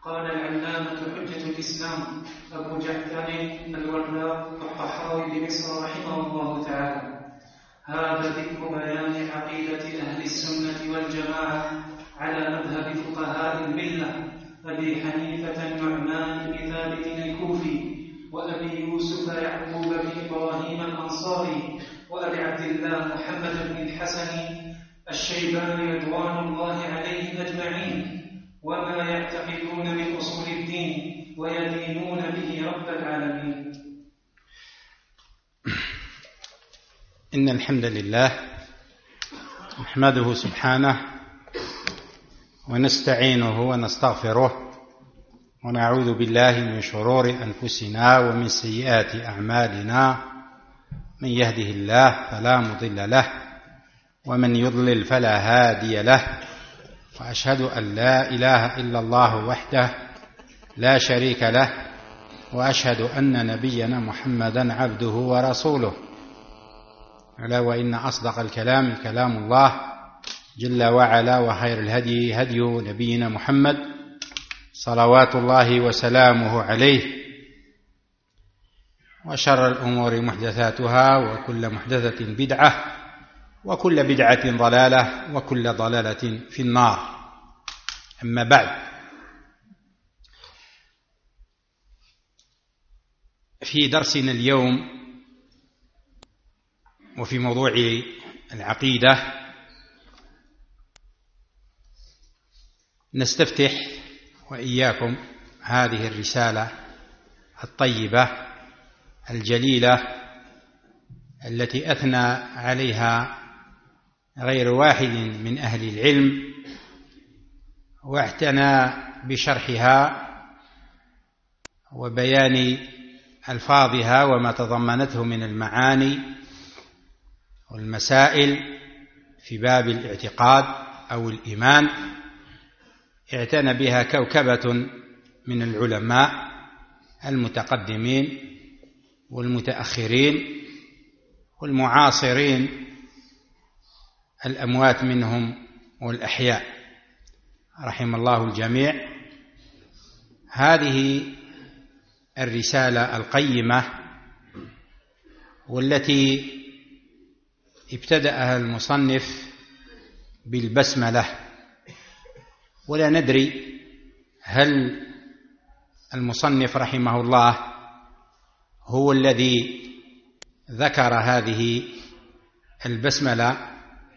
قال العلامة حجة الإسلام أبو جعفر الورداء الطحاوي بمصر رحمه الله تعالى: هذا ذكر بيان عقيدة أهل السنة والجماعة على مذهب فقهاء الملة أبي حنيفة النعمان بن ثابت الكوفي، وأبي يوسف يعقوب بن إبراهيم الأنصاري، وأبي عبد الله محمد بن الحسن الشيباني رضوان الله عليهم أجمعين، وما يعتقدون من أصول الدين ويدينون به رب العالمين. إن الحمد لله نحمده سبحانه ونستعينه ونستغفره ونعوذ بالله من شرور أنفسنا ومن سيئات أعمالنا، من يهده الله فلا مضل له ومن يضلل فلا هادي له، وأشهد أن لا إله إلا الله وحده لا شريك له، وأشهد أن نبينا محمدا عبده ورسوله، ألا وإن أصدق الكلام كلام الله جل وعلا، وخير الهدي هدي نبينا محمد صلوات الله وسلامه عليه، وشر الأمور محدثاتها، وكل محدثة بدعة، وكل بدعة ضلالة، وكل ضلالة في النار. أما بعد، في درسنا اليوم وفي موضوع العقيدة نستفتح وإياكم هذه الرسالة الطيبة الجليلة التي أثنى عليها غير واحد من أهل العلم، واعتنى بشرحها وبيان ألفاظها وما تضمنته من المعاني والمسائل في باب الاعتقاد أو الإيمان. اعتنى بها كوكبة من العلماء المتقدمين والمتأخرين والمعاصرين، الأموات منهم والأحياء، رحم الله الجميع. هذه الرسالة القيمة والتي ابتدأها المصنف بالبسملة، ولا ندري هل المصنف رحمه الله هو الذي ذكر هذه البسملة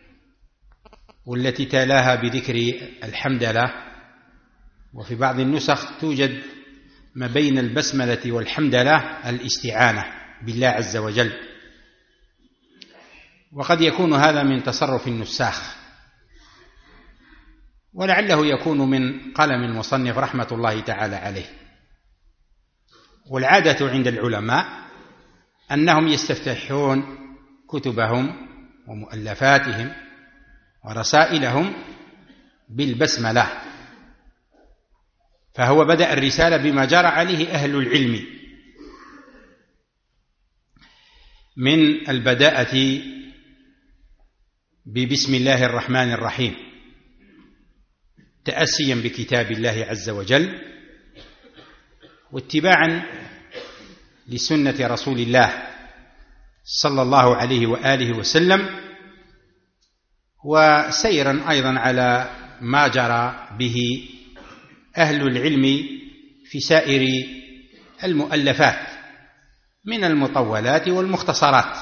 والتي تلاها بذكر الحمدلة، وفي بعض النسخ توجد ما بين البسملة والحمدلة الاستعانة بالله عز وجل، وقد يكون هذا من تصرف النساخ، ولعله يكون من قلم المصنف رحمة الله تعالى عليه. والعادة عند العلماء أنهم يستفتحون كتبهم ومؤلفاتهم ورسائلهم بالبسملة، فهو بدأ الرسالة بما جرى عليه أهل العلم من البداءة ببسم الله الرحمن الرحيم، تأسيا بكتاب الله عز وجل، واتباعا لسنة رسول الله صلى الله عليه وآله وسلم، وسيرا أيضا على ما جرى به أهل العلم في سائر المؤلفات من المطولات والمختصرات.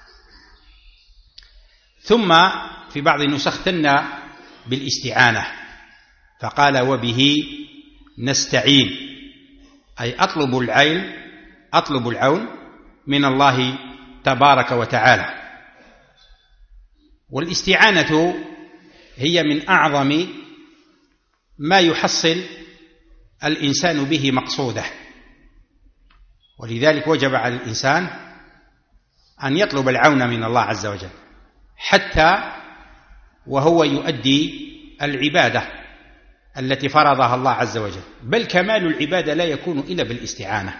ثم في بعض النسخ ثنى بالاستعانة فقال: وبه نستعين، أي أطلب العون من الله تبارك وتعالى. والاستعانة هي من أعظم ما يحصل الإنسان به مقصوده، ولذلك وجب على الإنسان أن يطلب العون من الله عز وجل حتى وهو يؤدي العبادة التي فرضها الله عز وجل، بل كمال العبادة لا يكون إلا بالاستعانة،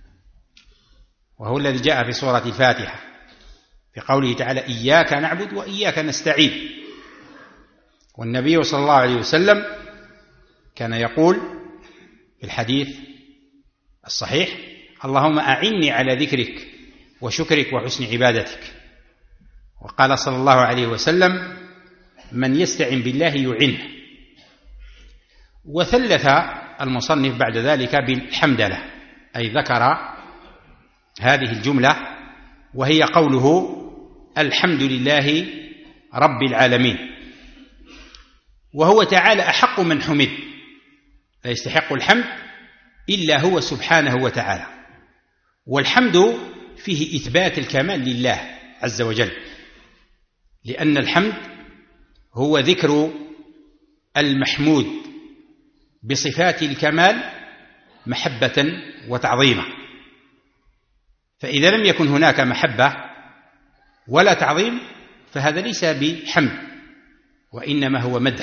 وهو الذي جاء في سورة الفاتحة في قوله تعالى: إياك نعبد وإياك نستعين. والنبي صلى الله عليه وسلم كان يقول: في الحديث الصحيح: اللهم أعني على ذكرك وشكرك وحسن عبادتك. وقال صلى الله عليه وسلم: من يستعن بالله يعنه. وثلث المصنف بعد ذلك بالحمدلة، أي ذكر هذه الجملة وهي قوله: الحمد لله رب العالمين. وهو تعالى أحق من حمد، لا يستحق الحمد إلا هو سبحانه وتعالى. والحمد فيه إثبات الكمال لله عز وجل، لأن الحمد هو ذكر المحمود بصفات الكمال محبة وتعظيما. فإذا لم يكن هناك محبة ولا تعظيم فهذا ليس بحمد، وإنما هو مدح.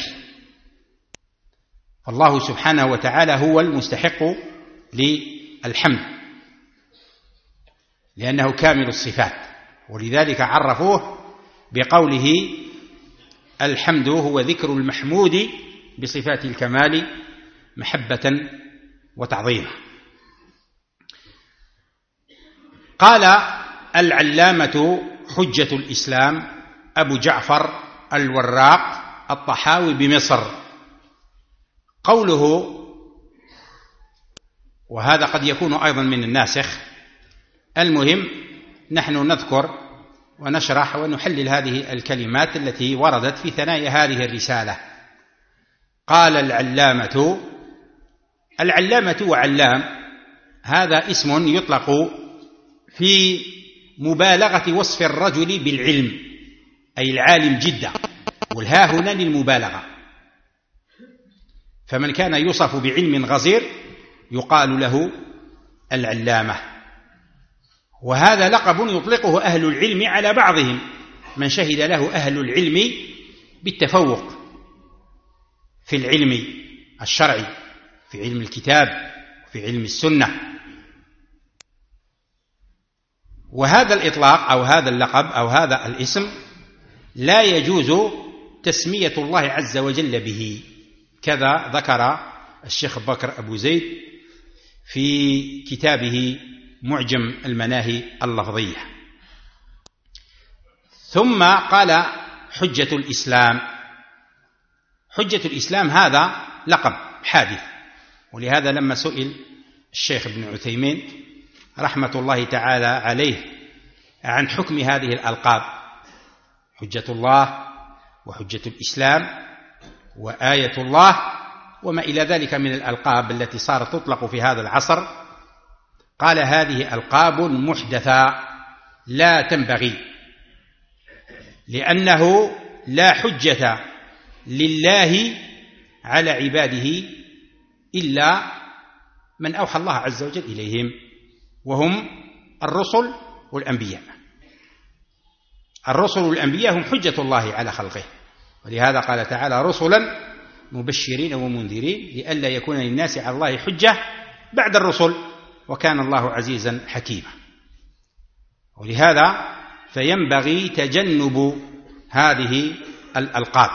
فالله سبحانه وتعالى هو المستحق للحمد لأنه كامل الصفات، ولذلك عرفوه بقوله: الحمد هو ذكر المحمود بصفات الكمال محبة وتعظيما. قال العلامة حجة الإسلام أبو جعفر الوراق الطحاوي بمصر، قوله، وهذا قد يكون أيضا من الناسخ، المهم نحن نذكر ونشرح ونحلل هذه الكلمات التي وردت في ثنايا هذه الرسالة. قال العلامة وعلام هذا اسم يطلق في مبالغة وصف الرجل بالعلم، أي العالم جدا، والها هنا للمبالغة. فمن كان يوصف بعلم غزير يقال له العلامة. وهذا لقب يطلقه أهل العلم على بعضهم، من شهد له أهل العلم بالتفوق في العلم الشرعي، في علم الكتاب، في علم السنة. وهذا الإطلاق أو هذا اللقب أو هذا الاسم لا يجوز تسمية الله عز وجل به، كذا ذكر الشيخ بكر أبو زيد في كتابه معجم المناهي اللفظية. ثم قال حجة الإسلام. حجة الإسلام هذا لقب حادث، ولهذا لما سئل الشيخ ابن عثيمين رحمة الله تعالى عليه عن حكم هذه الألقاب، حجة الله وحجة الإسلام وآية الله وما إلى ذلك من الألقاب التي صارت تطلق في هذا العصر، قال: هذه ألقاب محدثة لا تنبغي، لأنه لا حجة لله على عباده إلا من أوحى الله عز وجل إليهم، وهم الرسل والأنبياء. الرسل والأنبياء هم حجة الله على خلقه، ولهذا قال تعالى: رسلا مبشرين ومنذرين لئلا يكون للناس على الله حجة بعد الرسل وكان الله عزيزا حكيما. ولهذا فينبغي تجنب هذه الألقاب.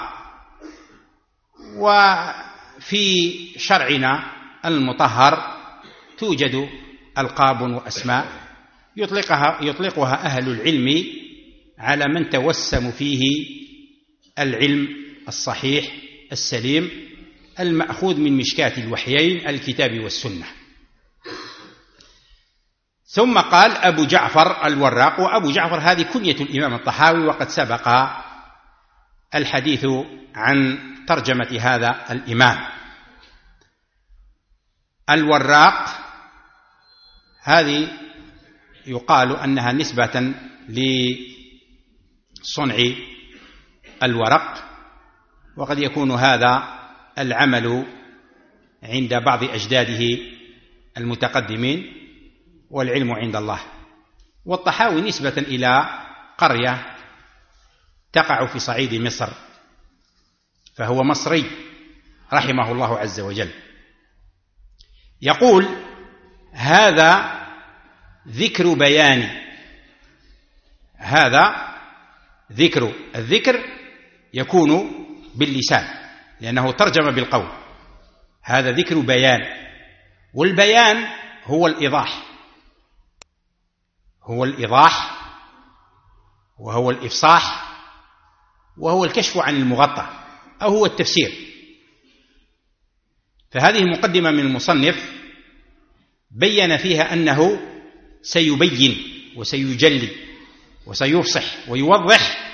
وفي شرعنا المطهر توجد ألقاب وأسماء يطلقها أهل العلم على من توسم فيه العلم الصحيح السليم المأخوذ من مشكاة الوحيين الكتاب والسنة. ثم قال أبو جعفر الوراق، وأبو جعفر هذه كنية الإمام الطحاوي، وقد سبق الحديث عن ترجمة هذا الإمام. الوراق هذه يقال أنها نسبة لصنع الورق، وقد يكون هذا العمل عند بعض أجداده المتقدمين والعلم عند الله. والطحاوي نسبة إلى قرية تقع في صعيد مصر، فهو مصري رحمه الله عز وجل. يقول: هذا ذكر بيان. هذا ذكر، الذكر يكون باللسان لأنه ترجم بالقول، هذا ذكر بيان، والبيان هو الإيضاح وهو الإفصاح وهو الكشف عن المغطى أو هو التفسير. فهذه مقدمة من المصنف بين فيها أنه سيبين وسيجلي وسيفصح ويوضح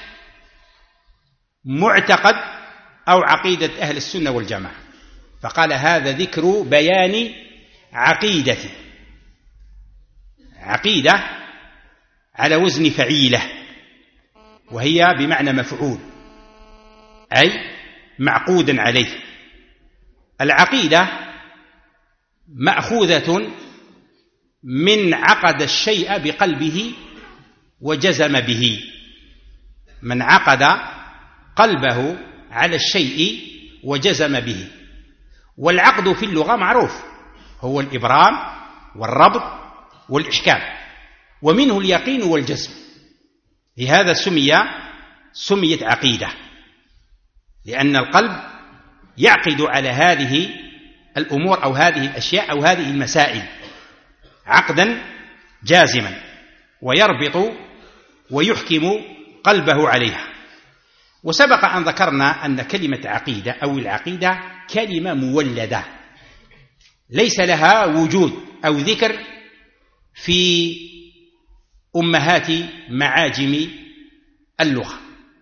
معتقد أو عقيدة أهل السنة والجماعة. فقال هذا ذكر بيان عقيدة على وزن فعيلة، وهي بمعنى مفعول، أي معقود عليه. العقيدة مأخوذة من عقد الشيء بقلبه وجزم به. من عقد قلبه على الشيء وجزم به. والعقد في اللغة معروف، هو الإبرام والربط والإحكام، ومنه اليقين والجزم. لهذا سميت عقيدة، لأن القلب يعقد على هذه الأمور أو هذه الأشياء أو هذه المسائل عقدا جازما، ويربط ويحكم قلبه عليها. وسبق أن ذكرنا أن كلمة عقيدة أو العقيدة كلمة مولدة ليس لها وجود أو ذكر في أمهات معاجم اللغة،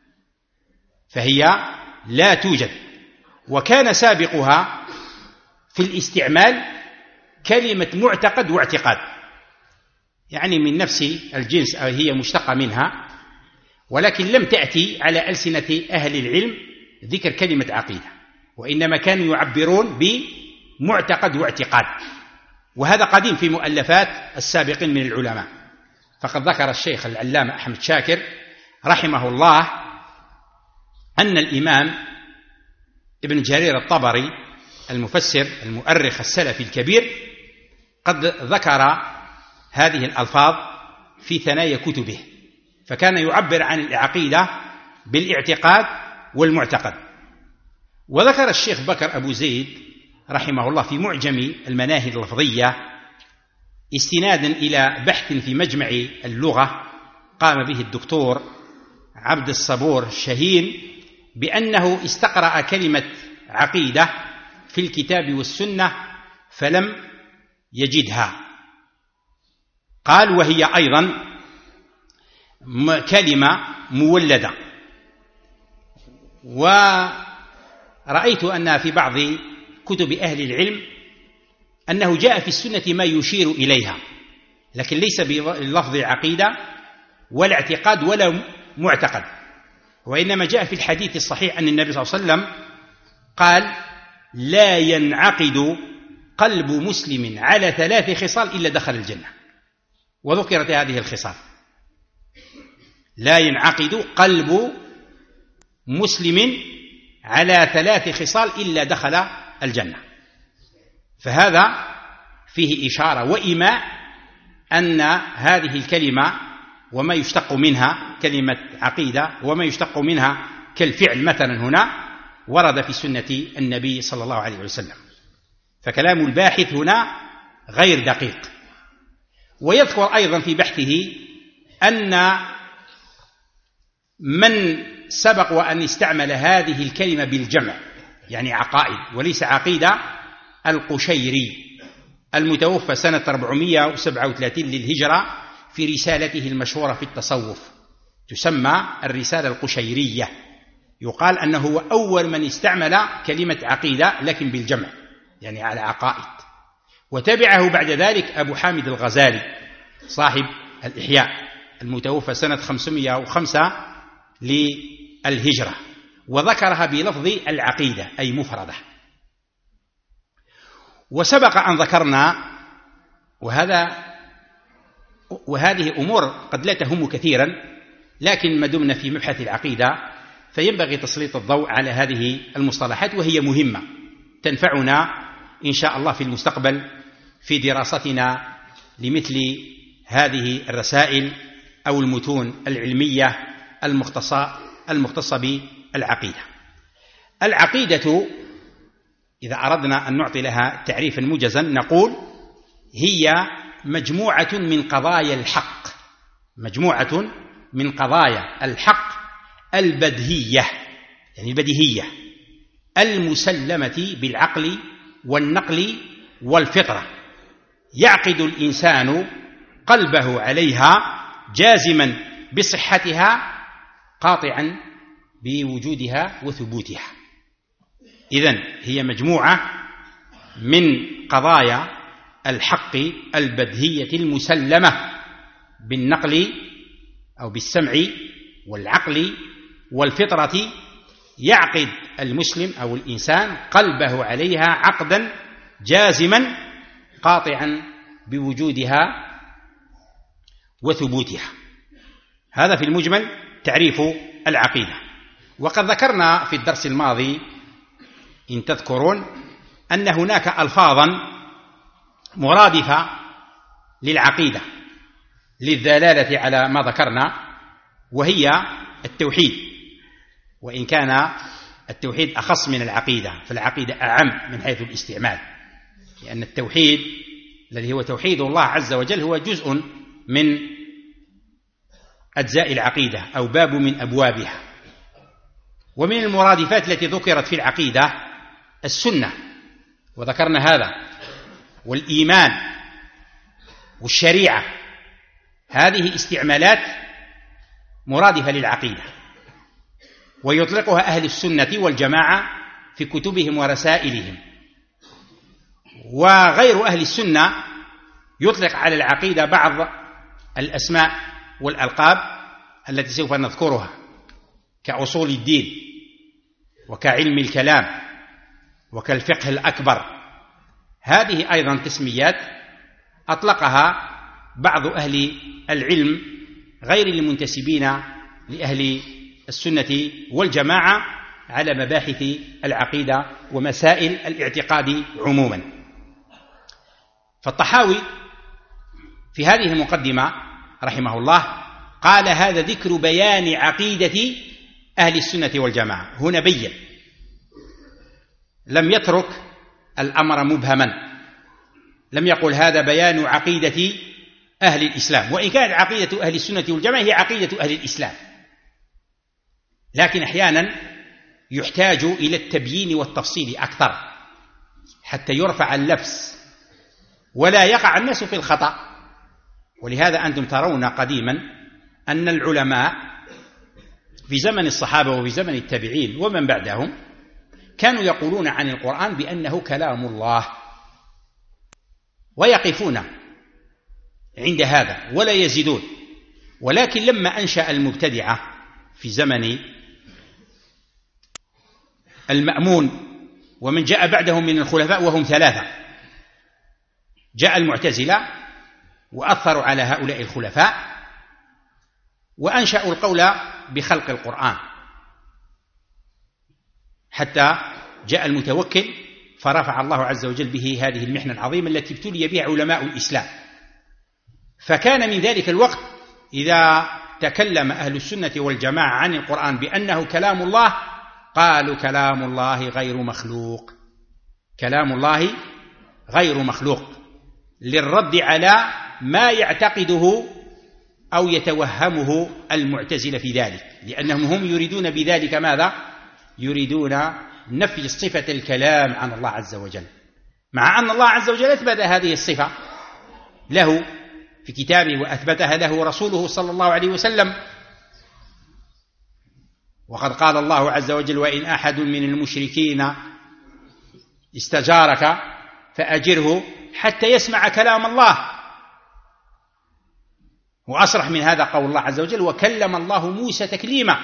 فهي لا توجد. وكان سابقها في الاستعمال كلمة معتقد واعتقاد، يعني من نفس الجنس أو هي مشتقة منها، ولكن لم تأتي على ألسنة أهل العلم ذكر كلمة عقيدة، وإنما كانوا يعبرون بمعتقد واعتقاد. وهذا قديم في مؤلفات السابقين من العلماء. فقد ذكر الشيخ العلامة أحمد شاكر رحمه الله أن الإمام ابن جرير الطبري المفسر المؤرخ السلفي الكبير قد ذكر هذه الألفاظ في ثنايا كتبه، فكان يعبر عن العقيدة بالاعتقاد والمعتقد. وذكر الشيخ بكر أبو زيد رحمه الله في معجم المناهي اللفظية استنادا إلى بحث في مجمع اللغة قام به الدكتور عبد الصبور شهين بأنه استقرأ كلمة عقيدة في الكتاب والسنة فلم يجدها. قال وهي أيضا كلمة مولدة. ورأيت أن في بعض كتب أهل العلم أنه جاء في السنة ما يشير إليها، لكن ليس بلفظ عقيدة ولا اعتقاد ولا معتقد، وإنما جاء في الحديث الصحيح أن النبي صلى الله عليه وسلم قال لا ينعقد قلب مسلم على 3 خصال إلا دخل الجنة. وذكرت هذه الخصال: لا ينعقد قلب مسلم على 3 خصال إلا دخل الجنة. فهذا فيه إشارة وإيماء أن هذه الكلمة وما يشتق منها كلمة عقيدة وما يشتق منها كالفعل مثلا هنا ورد في سنة النبي صلى الله عليه وسلم. فكلام الباحث هنا غير دقيق. ويذكر أيضا في بحثه أن من سبق وأن استعمل هذه الكلمة بالجمع يعني عقائد وليس عقيدة القشيري المتوفى سنة 437 للهجرة في رسالته المشهورة في التصوف تسمى الرسالة القشيرية. يقال أنه هو أول من استعمل كلمة عقيدة لكن بالجمع يعني على عقائد. وتبعه بعد ذلك أبو حامد الغزالي صاحب الإحياء المتوفى سنة 505 للهجرة، وذكرها بلفظ العقيدة أي مفردة. وسبق أن ذكرنا وهذه أمور قد لا تهم كثيرا، لكن ما دمنا في مبحث العقيدة فينبغي تسليط الضوء على هذه المصطلحات، وهي مهمة تنفعنا إن شاء الله في المستقبل في دراستنا لمثل هذه الرسائل أو المتون العلمية المختصة بالعقيدة. العقيدة إذا أردنا أن نعطي لها تعريفا موجزا نقول هي مجموعة من قضايا الحق، مجموعة من قضايا الحق البديهية، يعني البديهية المسلمة بالعقل والنقل والفطرة، يعقد الإنسان قلبه عليها جازما بصحتها قاطعا بوجودها وثبوتها. إذن هي مجموعة من قضايا الحق البديهية المسلمة بالنقل أو بالسمع والعقل والفطرة، يعقد المسلم أو الإنسان قلبه عليها عقدا جازما قاطعا بوجودها وثبوتها. هذا في المجمل تعريف العقيدة. وقد ذكرنا في الدرس الماضي إن تذكرون أن هناك ألفاظا مرادفة للعقيدة للدلالة على ما ذكرنا، وهي التوحيد، وإن كان التوحيد أخص من العقيدة، فالعقيدة أعم من حيث الاستعمال، لأن التوحيد الذي هو توحيد الله عز وجل هو جزء من أجزاء العقيدة أو باب من أبوابها. ومن المرادفات التي ذكرت في العقيدة السنة، وذكرنا هذا، والإيمان والشريعة، هذه استعمالات مرادفة للعقيدة، ويطلقها أهل السنة والجماعة في كتبهم ورسائلهم. وغير أهل السنة يطلق على العقيدة بعض الأسماء والألقاب التي سوف نذكرها، كأصول الدين وكعلم الكلام وكالفقه الأكبر. هذه أيضا تسميات أطلقها بعض أهل العلم غير المنتسبين لأهل السنة والجماعة على مباحث العقيدة ومسائل الاعتقاد عموما. فالطحاوي في هذه المقدمة رحمه الله قال: هذا ذكر بيان عقيدة أهل السنة والجماعة. هنا بين، لم يترك الأمر مبهما، لم يقل هذا بيان عقيدة أهل الإسلام، وإن كانت عقيدة أهل السنة والجماعة هي عقيدة أهل الإسلام، لكن أحيانا يحتاج إلى التبيين والتفصيل أكثر حتى يرفع اللبس ولا يقع الناس في الخطأ. ولهذا أنتم ترون قديما أن العلماء في زمن الصحابة وفي زمن التابعين ومن بعدهم كانوا يقولون عن القرآن بأنه كلام الله، ويقفون عند هذا ولا يزيدون. ولكن لما أنشأ المبتدعة في زمن المأمون ومن جاء بعدهم من الخلفاء وهم ثلاثة، جاء المعتزلة وأثروا على هؤلاء الخلفاء وأنشأوا القول بخلق القرآن، حتى جاء المتوكل فرفع الله عز وجل به هذه المحنة العظيمة التي ابتلي بها علماء الإسلام. فكان من ذلك الوقت إذا تكلم أهل السنة والجماعة عن القرآن بأنه كلام الله قالوا كلام الله غير مخلوق، كلام الله غير مخلوق، للرد على ما يعتقده أو يتوهمه المعتزلة في ذلك، لأنهم هم يريدون بذلك ماذا؟ يريدون نفي صفة الكلام عن الله عز وجل، مع أن الله عز وجل أثبت هذه الصفة له في كتابه وأثبتها له رسوله صلى الله عليه وسلم. وقد قال الله عز وجل: وإن أحد من المشركين استجارك فأجره حتى يسمع كلام الله. وأصرح من هذا قول الله عز وجل: وكلم الله موسى تكليما.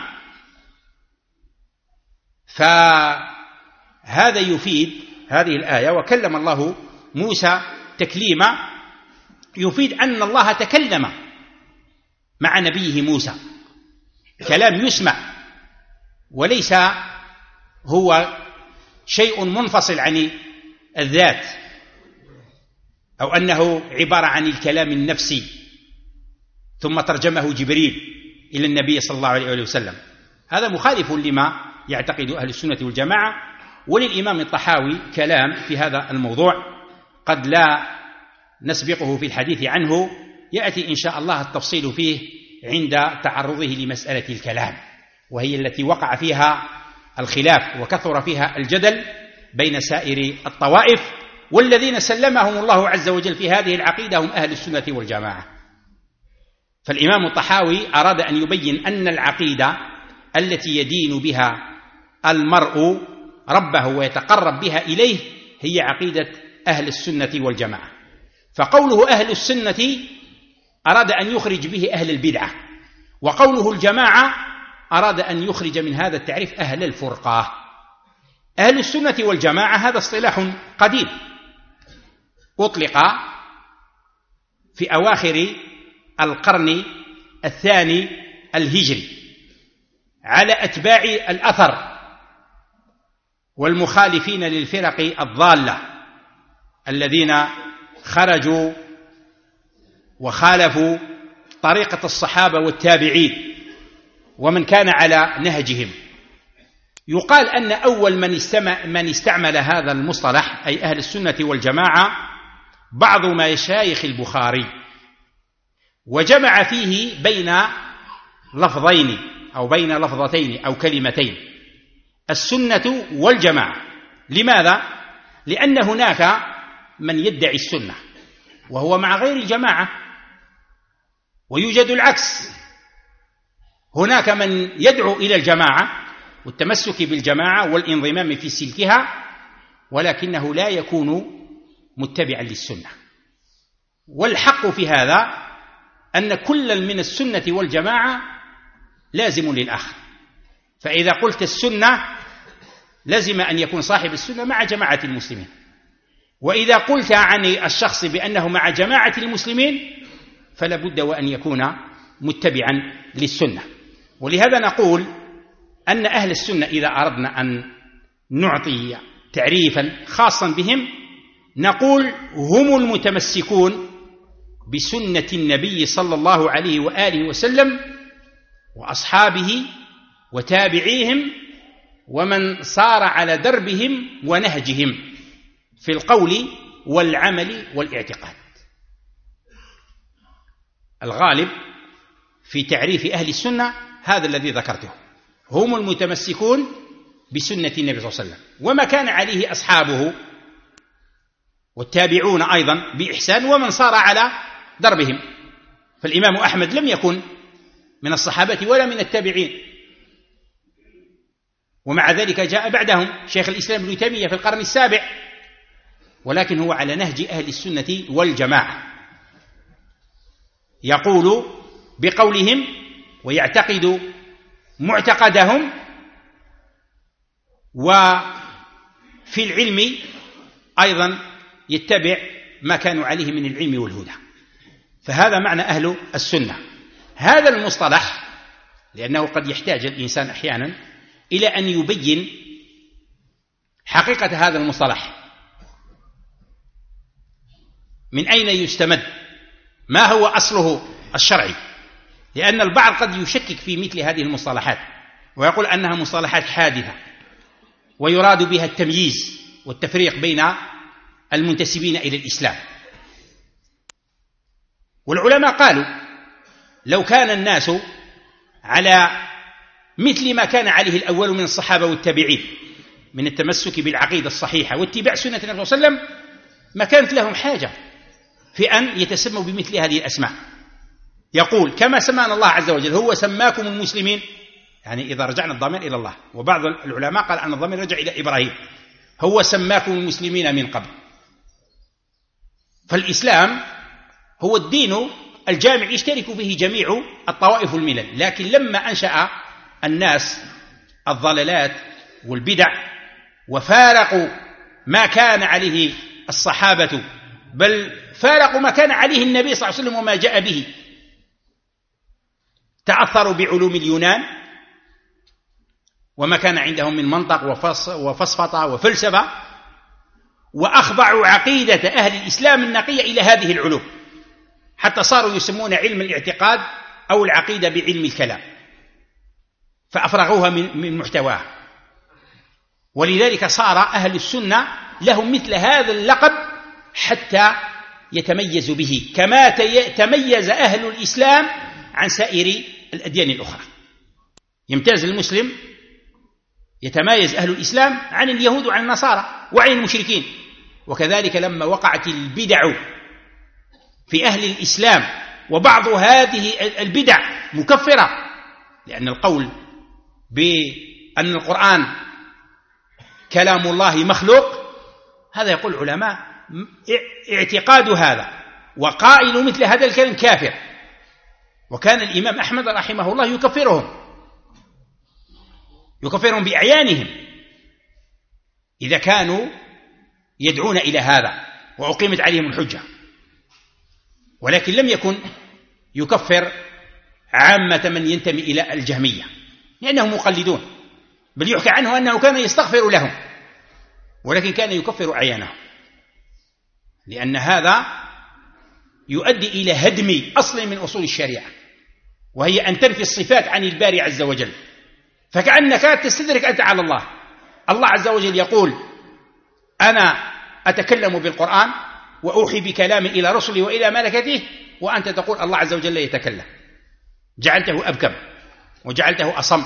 فهذا يفيد، هذه الآية وكلم الله موسى تكليما، يفيد أن الله تكلم مع نبيه موسى كلام يسمع، وليس هو شيء منفصل عن الذات، أو أنه عبارة عن الكلام النفسي ثم ترجمه جبريل إلى النبي صلى الله عليه وسلم. هذا مخالف لما يعتقد أهل السنة والجماعة، وللإمام الطحاوي كلام في هذا الموضوع قد لا نسبقه في الحديث عنه، يأتي إن شاء الله التفصيل فيه عند تعرضه لمسألة الكلام، وهي التي وقع فيها الخلاف وكثر فيها الجدل بين سائر الطوائف، والذين سلمهم الله عز وجل في هذه العقيدة هم أهل السنة والجماعة. فالإمام الطحاوي أراد أن يبين أن العقيدة التي يدين بها المرء ربه ويتقرب بها إليه هي عقيدة أهل السنة والجماعة. فقوله أهل السنة أراد أن يخرج به أهل البدعة، وقوله الجماعة أراد أن يخرج من هذا التعريف أهل الفرقة. أهل السنة والجماعة هذا اصطلاح قديم أطلق في أواخر القرن الثاني الهجري على أتباع الأثر والمخالفين للفرق الضالة الذين خرجوا وخالفوا طريقة الصحابة والتابعين ومن كان على نهجهم. يقال أن أول من استعمل هذا المصطلح أي أهل السنة والجماعة بعض مشايخ البخاري، وجمع فيه بين لفظين أو بين لفظتين أو كلمتين، السنة والجماعة. لماذا؟ لأن هناك من يدعي السنة وهو مع غير الجماعة، ويوجد العكس، هناك من يدعو إلى الجماعة والتمسك بالجماعة والانضمام في سلكها، ولكنه لا يكون متبعا للسنة. والحق في هذا أن كل من السنة والجماعة لازم للآخر، فإذا قلت السنة لازم أن يكون صاحب السنة مع جماعة المسلمين، وإذا قلت عن الشخص بأنه مع جماعة المسلمين فلا بد وأن يكون متبعا للسنة. ولهذا نقول أن أهل السنة إذا أردنا أن نعطي تعريفا خاصا بهم نقول هم المتمسكون بسنة النبي صلى الله عليه وآله وسلم وأصحابه وتابعيهم ومن صار على دربهم ونهجهم في القول والعمل والاعتقاد. الغالب في تعريف أهل السنة هذا الذي ذكرته، هم المتمسكون بسنة النبي صلى الله عليه وسلم وما كان عليه أصحابه والتابعون أيضا بإحسان ومن صار على دربهم. فالإمام أحمد لم يكن من الصحابة ولا من التابعين، ومع ذلك جاء بعدهم شيخ الإسلام ابن تيمية في القرن السابع، ولكن هو على نهج أهل السنة والجماعة، يقول بقولهم ويعتقد معتقدهم، وفي العلم أيضا يتبع ما كانوا عليه من العلم والهدى. فهذا معنى أهل السنة. هذا المصطلح لأنه قد يحتاج الإنسان أحيانا إلى أن يبين حقيقة هذا المصطلح، من أين يستمد، ما هو أصله الشرعي، لأن البعض قد يشكك في مثل هذه المصطلحات ويقول أنها مصطلحات حادثة ويراد بها التمييز والتفريق بين المنتسبين إلى الإسلام. والعلماء قالوا لو كان الناس على مثل ما كان عليه الأول من الصحابة والتابعين من التمسك بالعقيدة الصحيحة واتباع سنة النبي صلى الله عليه وسلم ما كانت لهم حاجة في أن يتسموا بمثل هذه الأسماء. يقول كما سمانا الله عز وجل هو سماكم المسلمين، يعني إذا رجعنا الضمير إلى الله، وبعض العلماء قال أن الضمير رجع إلى إبراهيم، هو سماكم المسلمين من قبل. فالإسلام هو الدين الجامع يشترك فيه جميع الطوائف والملل، لكن لما أنشأ الناس الضلالات والبدع وفارقوا ما كان عليه الصحابة بل فارقوا ما كان عليه النبي صلى الله عليه وسلم وما جاء به، تأثروا بعلوم اليونان وما كان عندهم من منطق وفصفطة وفلسفة، وأخضعوا عقيدة أهل الإسلام النقية إلى هذه العلوم حتى صاروا يسمون علم الاعتقاد أو العقيدة بعلم الكلام، فأفرغوها من محتواها. ولذلك صار أهل السنة لهم مثل هذا اللقب حتى يتميزوا به، كما تميز أهل الإسلام عن سائر الأديان الأخرى. يمتاز المسلم، يتمايز أهل الإسلام عن اليهود وعن النصارى وعن المشركين. وكذلك لما وقعت البدع في أهل الإسلام وبعض هذه البدع مكفرة، لأن القول بأن القرآن كلام الله مخلوق، هذا يقول العلماء اعتقاد هذا وقائل مثل هذا الكلام كافر. وكان الإمام أحمد رحمه الله يكفرهم بأعيانهم إذا كانوا يدعون إلى هذا وأقيمت عليهم الحجة، ولكن لم يكن يكفر عامة من ينتمي إلى الجهمية لأنهم مقلدون، بل يحكى عنه أنه كان يستغفر لهم، ولكن كان يكفر أعيانهم، لأن هذا يؤدي إلى هدم أصل من أصول الشريعة، وهي أن تنفي الصفات عن الباري عز وجل، فكأنك تستدرك أنت على الله. الله عز وجل يقول أنا أتكلم بالقرآن وأوحي بكلامي إلى رسلي وإلى ملكته، وأنت تقول الله عز وجل لا يتكلم، جعلته أبكم وجعلته أصم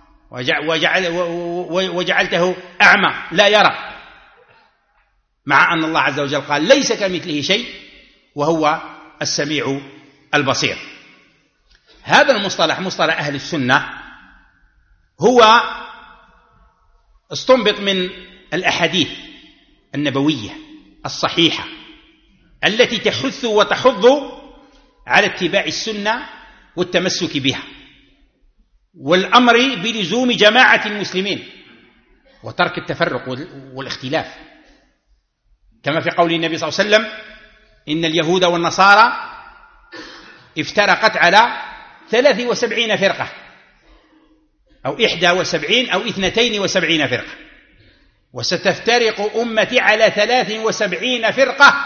وجعلته أعمى لا يرى، مع أن الله عز وجل قال ليس كمثله شيء وهو السميع البصير. هذا المصطلح مصطلح أهل السنة هو استنبط من الأحاديث النبوية الصحيحة التي تحث وتحض على اتباع السنة والتمسك بها، والأمر بلزوم جماعة المسلمين وترك التفرق والاختلاف، كما في قول النبي صلى الله عليه وسلم إن اليهود والنصارى افترقت على 73 فرقة أو 71 أو 72 فرقة، وستفترق أمتي على 73 فرقة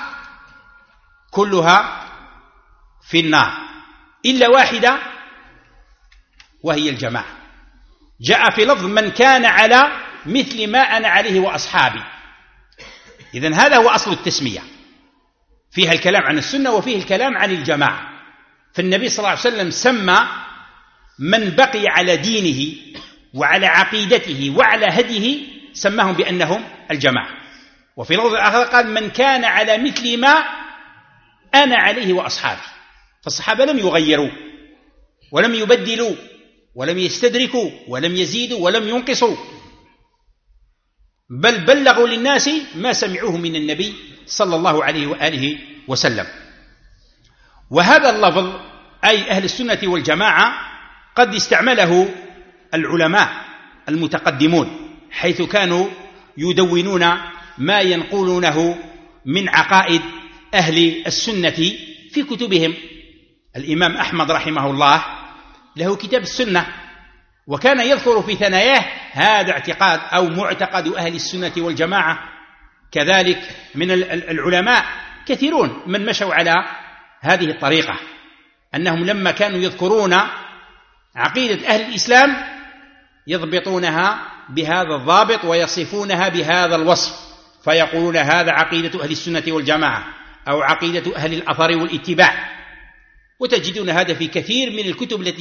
كلها في النار إلا واحدة وهي الجماعة. جاء في لفظ من كان على مثل ما أنا عليه وأصحابي. إذن هذا هو أصل التسمية، فيها الكلام عن السنة وفيه الكلام عن الجماعة. فالنبي صلى الله عليه وسلم سمى من بقي على دينه وعلى عقيدته وعلى هديه سماهم بأنهم الجماعة. وفي لفظ آخر قال من كان على مثل ما أنا عليه وأصحابي. فالصحابة لم يغيروا ولم يبدلوا ولم يستدركوا ولم يزيدوا ولم ينقصوا، بل بلغوا للناس ما سمعوه من النبي صلى الله عليه وآله وسلم. وهذا اللفظ أي أهل السنة والجماعة قد استعمله العلماء المتقدمون، حيث كانوا يدونون ما ينقلونه من عقائد أهل السنة في كتبهم. الإمام أحمد رحمه الله له كتاب السنة، وكان يذكر في ثناياه هذا اعتقاد أو معتقد أهل السنة والجماعة. كذلك من العلماء كثيرون من مشوا على هذه الطريقة، أنهم لما كانوا يذكرون عقيدة أهل الإسلام يضبطونها بهذا الضابط ويصفونها بهذا الوصف، فيقولون هذا عقيدة أهل السنة والجماعة أو عقيدة أهل الأثر والاتباع. وتجدون هذا في كثير من الكتب التي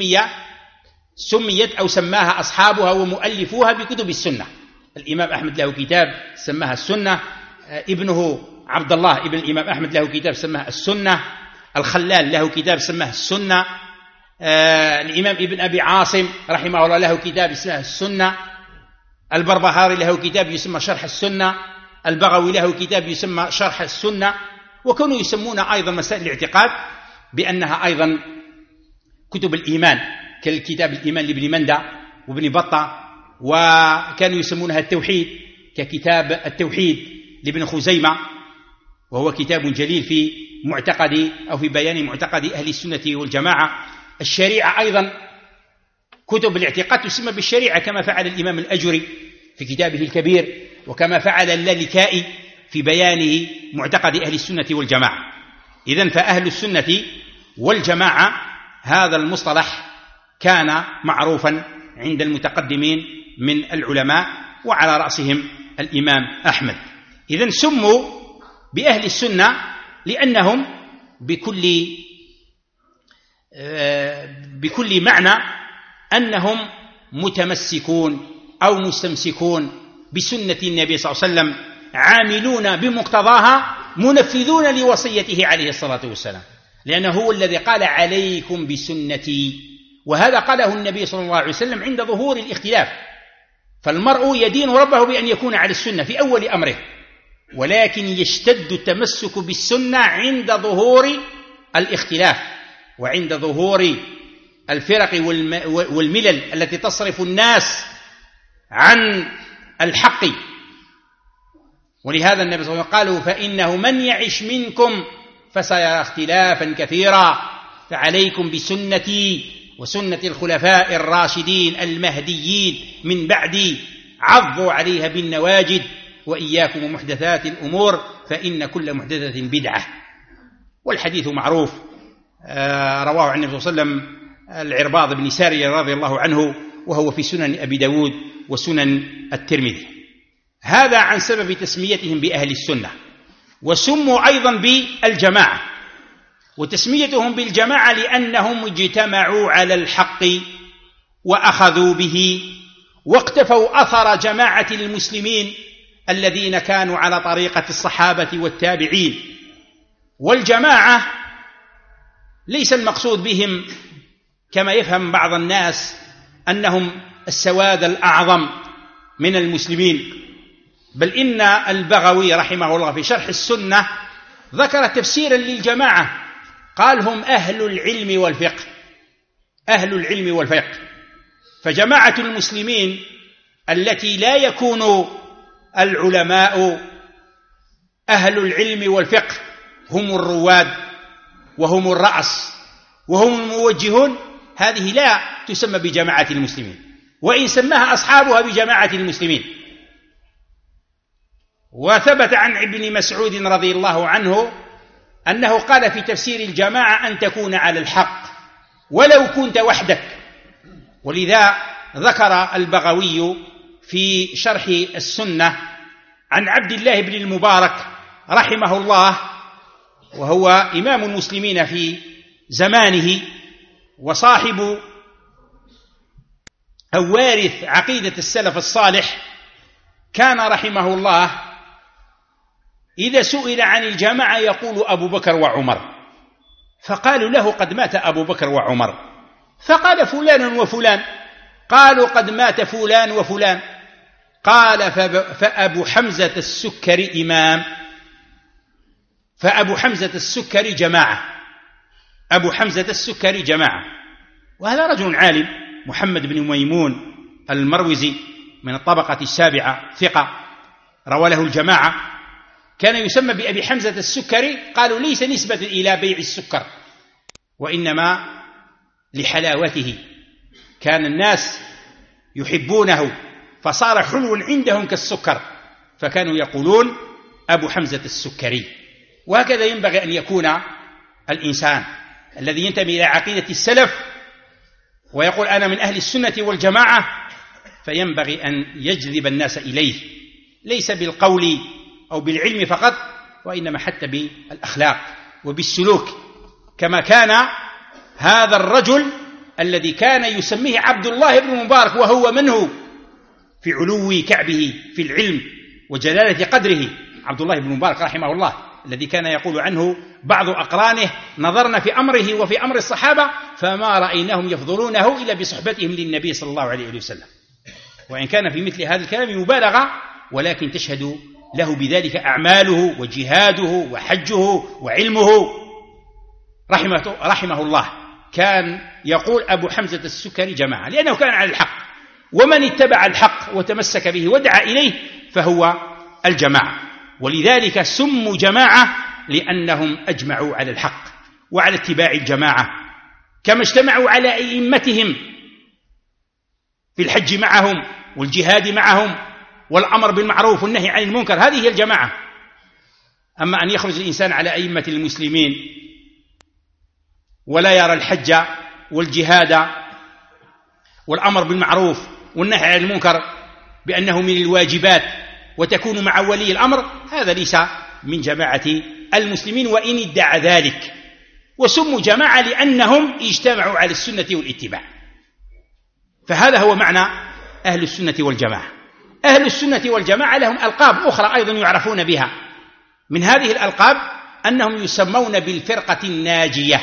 سميت أو سماها أصحابها ومؤلفوها بكتب السنة. الإمام أحمد له كتاب سماها السنة، ابنه عبد الله ابن الإمام أحمد له كتاب سماها السنة، الخلال له كتاب سماها السنة، الإمام ابن أبي عاصم رحمه الله له كتاب اسمه السنة، البربهاري له كتاب يسمى شرح السنة، البغوي له كتاب يسمى شرح السنة. وكانوا يسمون أيضا مسائل الاعتقاد بأنها أيضا كتب الإيمان، كالكتاب الإيمان لابن مندى وابن بطة. وكانوا يسمونها التوحيد ككتاب التوحيد لابن خزيمة، وهو كتاب جليل في معتقد أو في بيان معتقد أهل السنة والجماعة. الشريعة أيضا كتب الاعتقاد تسمى بالشريعة، كما فعل الإمام الأجري في كتابه الكبير، وكما فعل اللالكائي في بيانه معتقد أهل السنة والجماعة. إذن فأهل السنة والجماعة هذا المصطلح كان معروفا عند المتقدمين من العلماء، وعلى رأسهم الإمام أحمد. إذن سموا بأهل السنة لأنهم بكل معنى أنهم متمسكون أو مستمسكون بسنة النبي صلى الله عليه وسلم، عاملون بمقتضاها، منفذون لوصيته عليه الصلاة والسلام، لأنه هو الذي قال عليكم بسنتي، وهذا قاله النبي صلى الله عليه وسلم عند ظهور الاختلاف. فالمرء يدين ربه بأن يكون على السنة في أول أمره، ولكن يشتد التمسك بالسنة عند ظهور الاختلاف وعند ظهور الفرق والملل التي تصرف الناس عن الحق. ولهذا النبي صلى الله عليه وسلم قالوا فإنه من يعش منكم فسيرى اختلافا كثيرا، فعليكم بسنتي وسنة الخلفاء الراشدين المهديين من بعدي، عضوا عليها بالنواجد، وإياكم ومحدثات الأمور فإن كل محدثة بدعة. والحديث معروف، رواه عن النبي صلى الله عليه وسلم العرباض بن سارية رضي الله عنه، وهو في سنن أبي داود وسنن الترمذي. هذا عن سبب تسميتهم بأهل السنة. وسموا أيضا بالجماعة، وتسميتهم بالجماعة لأنهم اجتمعوا على الحق وأخذوا به، واقتفوا أثر جماعة المسلمين الذين كانوا على طريقة الصحابة والتابعين. والجماعة ليس المقصود بهم كما يفهم بعض الناس أنهم السواد الأعظم من المسلمين، بل إن البغوي رحمه الله في شرح السنة ذكر تفسيرا للجماعة، قال هم أهل العلم والفقه، أهل العلم والفقه. فجماعة المسلمين التي لا يكون العلماء أهل العلم والفقه هم الرواد وهم الرأس وهم الموجهون، هذه لا تسمى بجماعة المسلمين، وإن سماها أصحابها بجماعة المسلمين. وثبت عن ابن مسعود رضي الله عنه أنه قال في تفسير الجماعة أن تكون على الحق ولو كنت وحدك. ولذا ذكر البغوي في شرح السنة عن عبد الله بن المبارك رحمه الله، وهو إمام المسلمين في زمانه وصاحب أو وارث عقيدة السلف الصالح، كان رحمه الله إذا سئل عن الجماعة يقول أبو بكر وعمر، فقالوا له قد مات أبو بكر وعمر، فقال فلان وفلان، قالوا قد مات فلان وفلان، قال فأبو حمزة السكري إمام، فأبو حمزة السكري جماعة، أبو حمزة السكري جماعة. وهذا رجل عالم محمد بن ميمون المروزي من الطبقة السابعة، ثقة، روى له الجماعة، كان يسمى بأبي حمزة السكري. قالوا ليس نسبة إلى بيع السكر، وإنما لحلاوته، كان الناس يحبونه فصار حلو عندهم كالسكر، فكانوا يقولون أبو حمزة السكري. وهكذا ينبغي أن يكون الإنسان الذي ينتمي إلى عقيدة السلف ويقول أنا من أهل السنة والجماعة، فينبغي أن يجذب الناس إليه، ليس بالقول أو بالعلم فقط، وإنما حتى بالأخلاق وبالسلوك، كما كان هذا الرجل الذي كان يسميه عبد الله بن مبارك، وهو منه في علو كعبه في العلم وجلالة قدره، عبد الله بن مبارك رحمه الله، الذي كان يقول عنه بعض أقرانه نظرنا في أمره وفي أمر الصحابة فما رأيناهم يفضلونه إلا بصحبتهم للنبي صلى الله عليه وسلم. وإن كان في مثل هذا الكلام مبالغة، ولكن تشهد له بذلك أعماله وجهاده وحجه وعلمه رحمه الله. كان يقول أبو حمزة السكري جماعة لأنه كان على الحق، ومن اتبع الحق وتمسك به ودعا إليه فهو الجماعة. ولذلك سموا جماعة لأنهم أجمعوا على الحق وعلى اتباع الجماعة، كما اجتمعوا على أئمتهم في الحج معهم والجهاد معهم والأمر بالمعروف والنهي عن المنكر، هذه هي الجماعة. أما أن يخرج الإنسان على أئمة المسلمين ولا يرى الحج والجهاد والأمر بالمعروف والنهي عن المنكر بأنه من الواجبات وتكون مع ولي الأمر، هذا ليس من جماعة المسلمين وإن ادعى ذلك. وسموا جماعة لأنهم اجتمعوا على السنة والاتباع. فهذا هو معنى أهل السنة والجماعة. أهل السنة والجماعة لهم ألقاب أخرى أيضا يعرفون بها. من هذه الألقاب أنهم يسمون بالفرقة الناجية.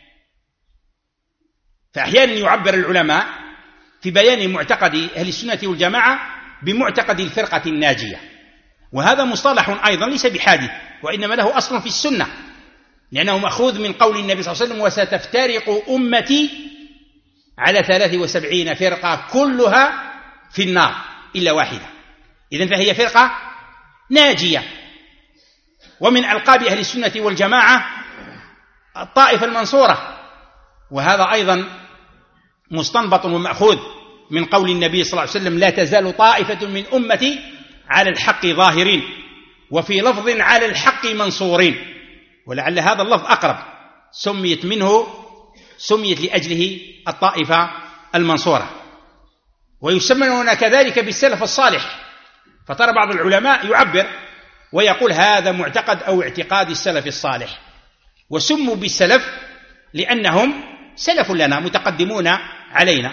فأحيانا يعبر العلماء في بيان معتقد أهل السنة والجماعة بمعتقد الفرقة الناجية، وهذا مصطلح أيضا ليس بحادث، وإنما له أصل في السنة، لأنه مأخوذ من قول النبي صلى الله عليه وسلم: وستفترق أمتي على 73 فرقة كلها في النار إلا واحدة. إذن فهي فرقة ناجية. ومن ألقاب أهل السنة والجماعة الطائفة المنصورة، وهذا أيضا مستنبط ومأخوذ من قول النبي صلى الله عليه وسلم: لا تزال طائفة من أمتي على الحق ظاهرين، وفي لفظ على الحق منصورين، ولعل هذا اللفظ أقرب، سميت لأجله الطائفة المنصورة. ويسمون كذلك بالسلف الصالح، فترى بعض العلماء يعبر ويقول هذا معتقد أو اعتقاد السلف الصالح. وسموا بالسلف لأنهم سلف لنا متقدمون علينا.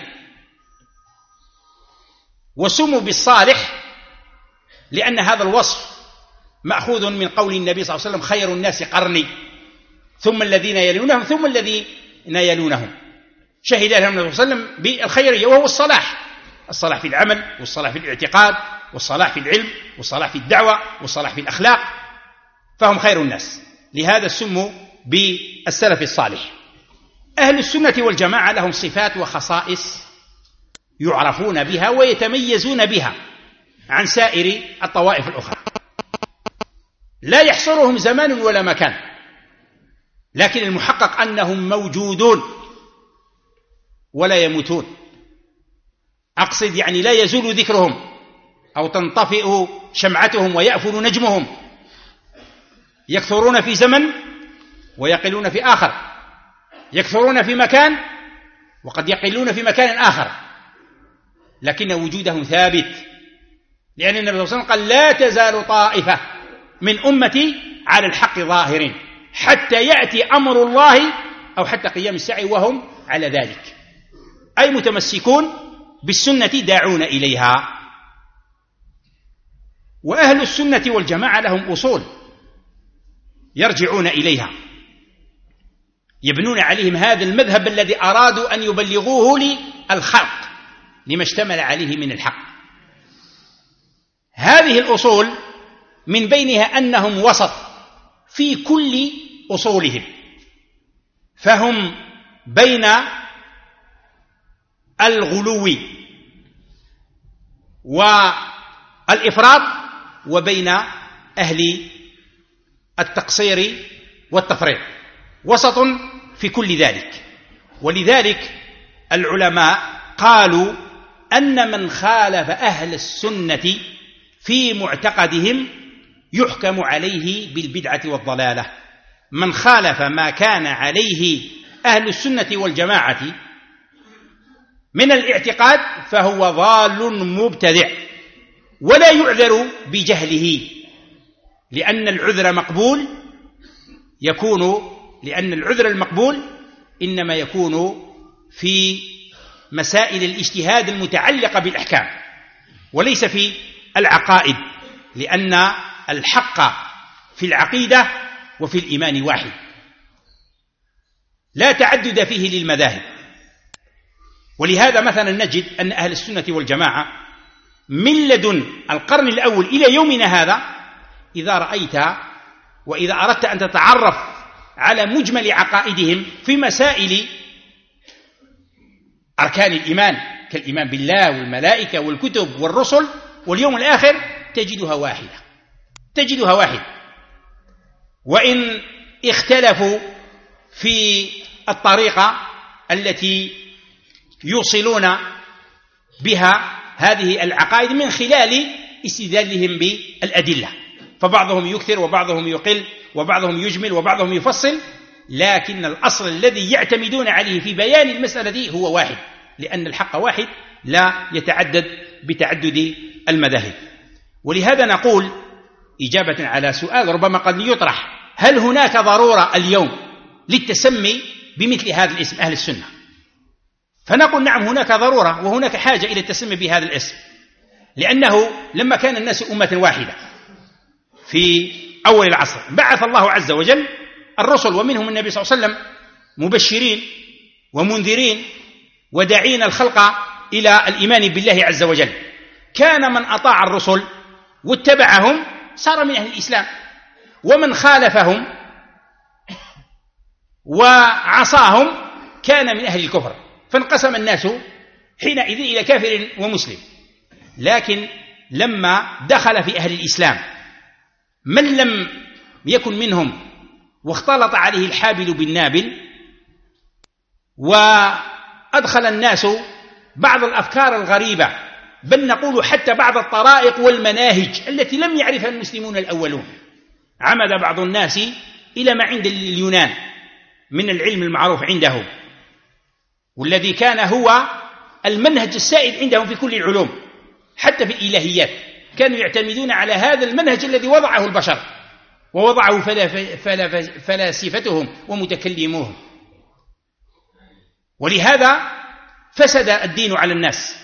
وسموا بالصالح لأن هذا الوصف مأخوذ من قول النبي صلى الله عليه وسلم: خير الناس قرني ثم الذين يلونهم ثم الذين يلونهم. شهد لهم النبي صلى الله عليه وسلم بالخيرية، وهو الصلاح في العمل، والصلاح في الاعتقاد، والصلاح في العلم، والصلاح في الدعوة، والصلاح في الأخلاق، فهم خير الناس. لهذا سموا بالسلف الصالح. أهل السنة والجماعة لهم صفات وخصائص يعرفون بها ويتميزون بها عن سائر الطوائف الأخرى. لا يحصرهم زمان ولا مكان، لكن المحقق أنهم موجودون ولا يموتون. أقصد يعني لا يزول ذكرهم أو تنطفئ شمعتهم ويأفل نجمهم. يكثرون في زمن ويقلون في آخر، يكثرون في مكان وقد يقلون في مكان آخر، لكن وجودهم ثابت، لأن النبي صلى الله عليه وسلم قال: لا تزال طائفة من أمتي على الحق ظاهرين حتى يأتي أمر الله أو حتى قيام الساعة وهم على ذلك، أي متمسكون بالسنة داعون إليها. وأهل السنة والجماعة لهم أصول يرجعون إليها، يبنون عليهم هذا المذهب الذي أرادوا أن يبلغوه للخلق لما اشتمل عليه من الحق. هذه الأصول من بينها أنهم وسط في كل أصولهم، فهم بين الغلو والإفراط وبين أهل التقصير والتفريط، وسط في كل ذلك. ولذلك العلماء قالوا أن من خالف أهل السنة في معتقدهم يحكم عليه بالبدعة والضلالة. من خالف ما كان عليه أهل السنة والجماعة من الاعتقاد فهو ضال مبتدع، ولا يعذر بجهله، لأن العذر المقبول إنما يكون في مسائل الاجتهاد المتعلقة بالأحكام وليس في العقائد، لأن الحق في العقيدة وفي الإيمان واحد، لا تعدد فيه للمذاهب. ولهذا مثلا نجد أن أهل السنة والجماعة من لدن القرن الأول إلى يومنا هذا إذا رأيت وإذا أردت أن تتعرف على مجمل عقائدهم في مسائل أركان الإيمان كالإيمان بالله والملائكة والكتب والرسل واليوم الآخر تجدها واحدة. وإن اختلفوا في الطريقة التي يوصلون بها هذه العقائد من خلال استدلالهم بالأدلة، فبعضهم يكثر وبعضهم يقل وبعضهم يجمل وبعضهم يفصل، لكن الأصل الذي يعتمدون عليه في بيان المسألة دي هو واحد، لأن الحق واحد لا يتعدد بتعدد المذاهب. ولهذا نقول إجابة على سؤال ربما قد يطرح: هل هناك ضرورة اليوم للتسمي بمثل هذا الاسم أهل السنة؟ فنقول نعم، هناك ضرورة وهناك حاجة إلى التسمي بهذا الاسم، لأنه لما كان الناس أمة واحدة في أول العصر بعث الله عز وجل الرسل، ومنهم النبي صلى الله عليه وسلم، مبشرين ومنذرين وداعين الخلق إلى الإيمان بالله عز وجل. كان من أطاع الرسل واتبعهم صار من أهل الإسلام، ومن خالفهم وعصاهم كان من أهل الكفر، فانقسم الناس حينئذ إلى كافر ومسلم. لكن لما دخل في أهل الإسلام من لم يكن منهم واختلط عليه الحابل بالنابل، وأدخل الناس بعض الأفكار الغريبة، بل نقول حتى بعض الطرائق والمناهج التي لم يعرفها المسلمون الأولون، عمد بعض الناس إلى ما عند اليونان من العلم المعروف عندهم، والذي كان هو المنهج السائد عندهم في كل العلوم، حتى في الإلهيات كانوا يعتمدون على هذا المنهج الذي وضعه البشر ووضعه فلاسفتهم ومتكلموهم. ولهذا فسد الدين على الناس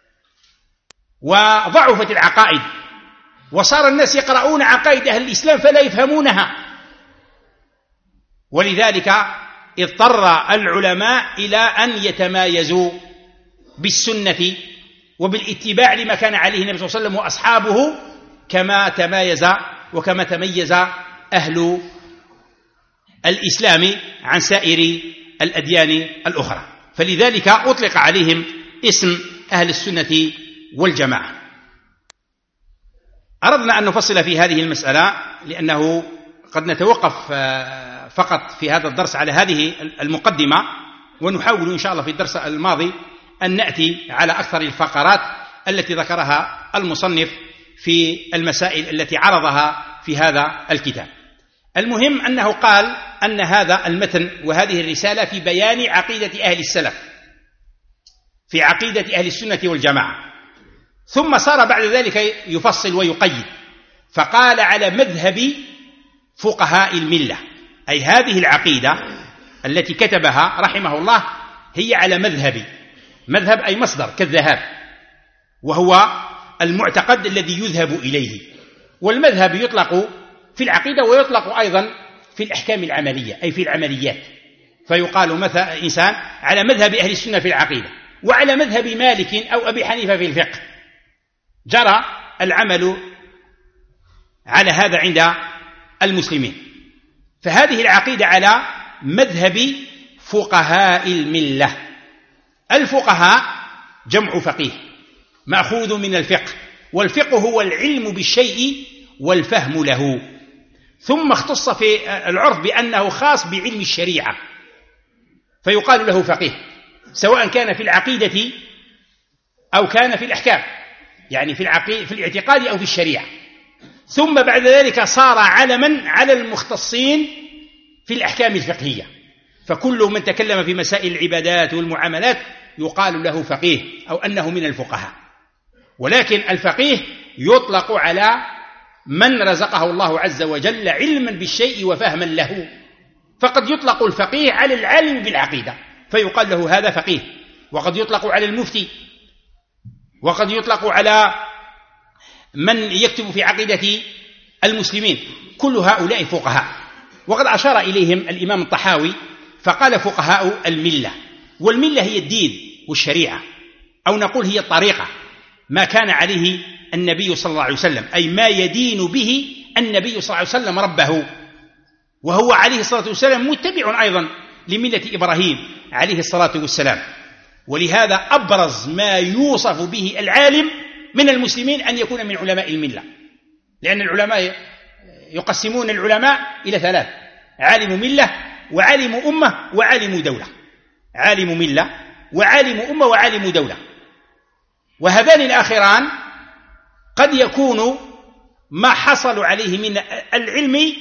وضعفت العقائد، وصار الناس يقرؤون عقائد أهل الإسلام فلا يفهمونها. ولذلك اضطر العلماء إلى أن يتمايزوا بالسنة وبالاتباع لما كان عليه النبي صلى الله عليه وسلم وأصحابه، كما تميز أهل الإسلام عن سائر الأديان الأخرى. فلذلك أطلق عليهم اسم أهل السنة والجماعة. أردنا أن نفصل في هذه المسألة لأنه قد نتوقف فقط في هذا الدرس على هذه المقدمة، ونحاول إن شاء الله في الدرس الماضي أن نأتي على أكثر الفقرات التي ذكرها المصنف في المسائل التي عرضها في هذا الكتاب. المهم أنه قال أن هذا المتن وهذه الرسالة في بيان عقيدة أهل السلف، في عقيدة أهل السنة والجماعة، ثم صار بعد ذلك يفصل ويقيد، فقال على مذهب فقهاء الملة، أي هذه العقيدة التي كتبها رحمه الله هي على مذهب أي مصدر كالذهاب، وهو المعتقد الذي يذهب إليه. والمذهب يطلق في العقيدة ويطلق أيضا في الأحكام العملية، أي في العمليات، فيقال مثلا إنسان على مذهب أهل السنة في العقيدة، وعلى مذهب مالك أو أبي حنيفة في الفقه. جرى العمل على هذا عند المسلمين. فهذه العقيدة على مذهب فقهاء الملة. الفقهاء جمع فقيه مأخوذ من الفقه، والفقه هو العلم بالشيء والفهم له، ثم اختص في العرف بأنه خاص بعلم الشريعة فيقال له فقيه، سواء كان في العقيدة أو كان في الأحكام، يعني في الاعتقاد أو في الشريعة. ثم بعد ذلك صار علما على المختصين في الأحكام الفقهية، فكل من تكلم في مسائل العبادات والمعاملات يقال له فقيه أو أنه من الفقهاء. ولكن الفقيه يطلق على من رزقه الله عز وجل علما بالشيء وفهما له، فقد يطلق الفقيه على العالم بالعقيدة فيقال له هذا فقيه، وقد يطلق على المفتي، وقد يطلق على من يكتب في عقيدة المسلمين، كل هؤلاء فقهاء. وقد أشار إليهم الإمام الطحاوي فقال فقهاء الملة، والملة هي الدين والشريعة، أو نقول هي الطريقة، ما كان عليه النبي صلى الله عليه وسلم، أي ما يدين به النبي صلى الله عليه وسلم ربه، وهو عليه الصلاة والسلام متبع أيضا لملة إبراهيم عليه الصلاة والسلام. ولهذا أبرز ما يوصف به العالم من المسلمين أن يكون من علماء الملة، لأن العلماء يقسمون العلماء إلى ثلاث: عالم ملة وعالم أمة وعالم دولة. عالم ملة وعالم أمة وعالم دولة، وهذان الآخران قد يكون ما حصلوا عليه من العلم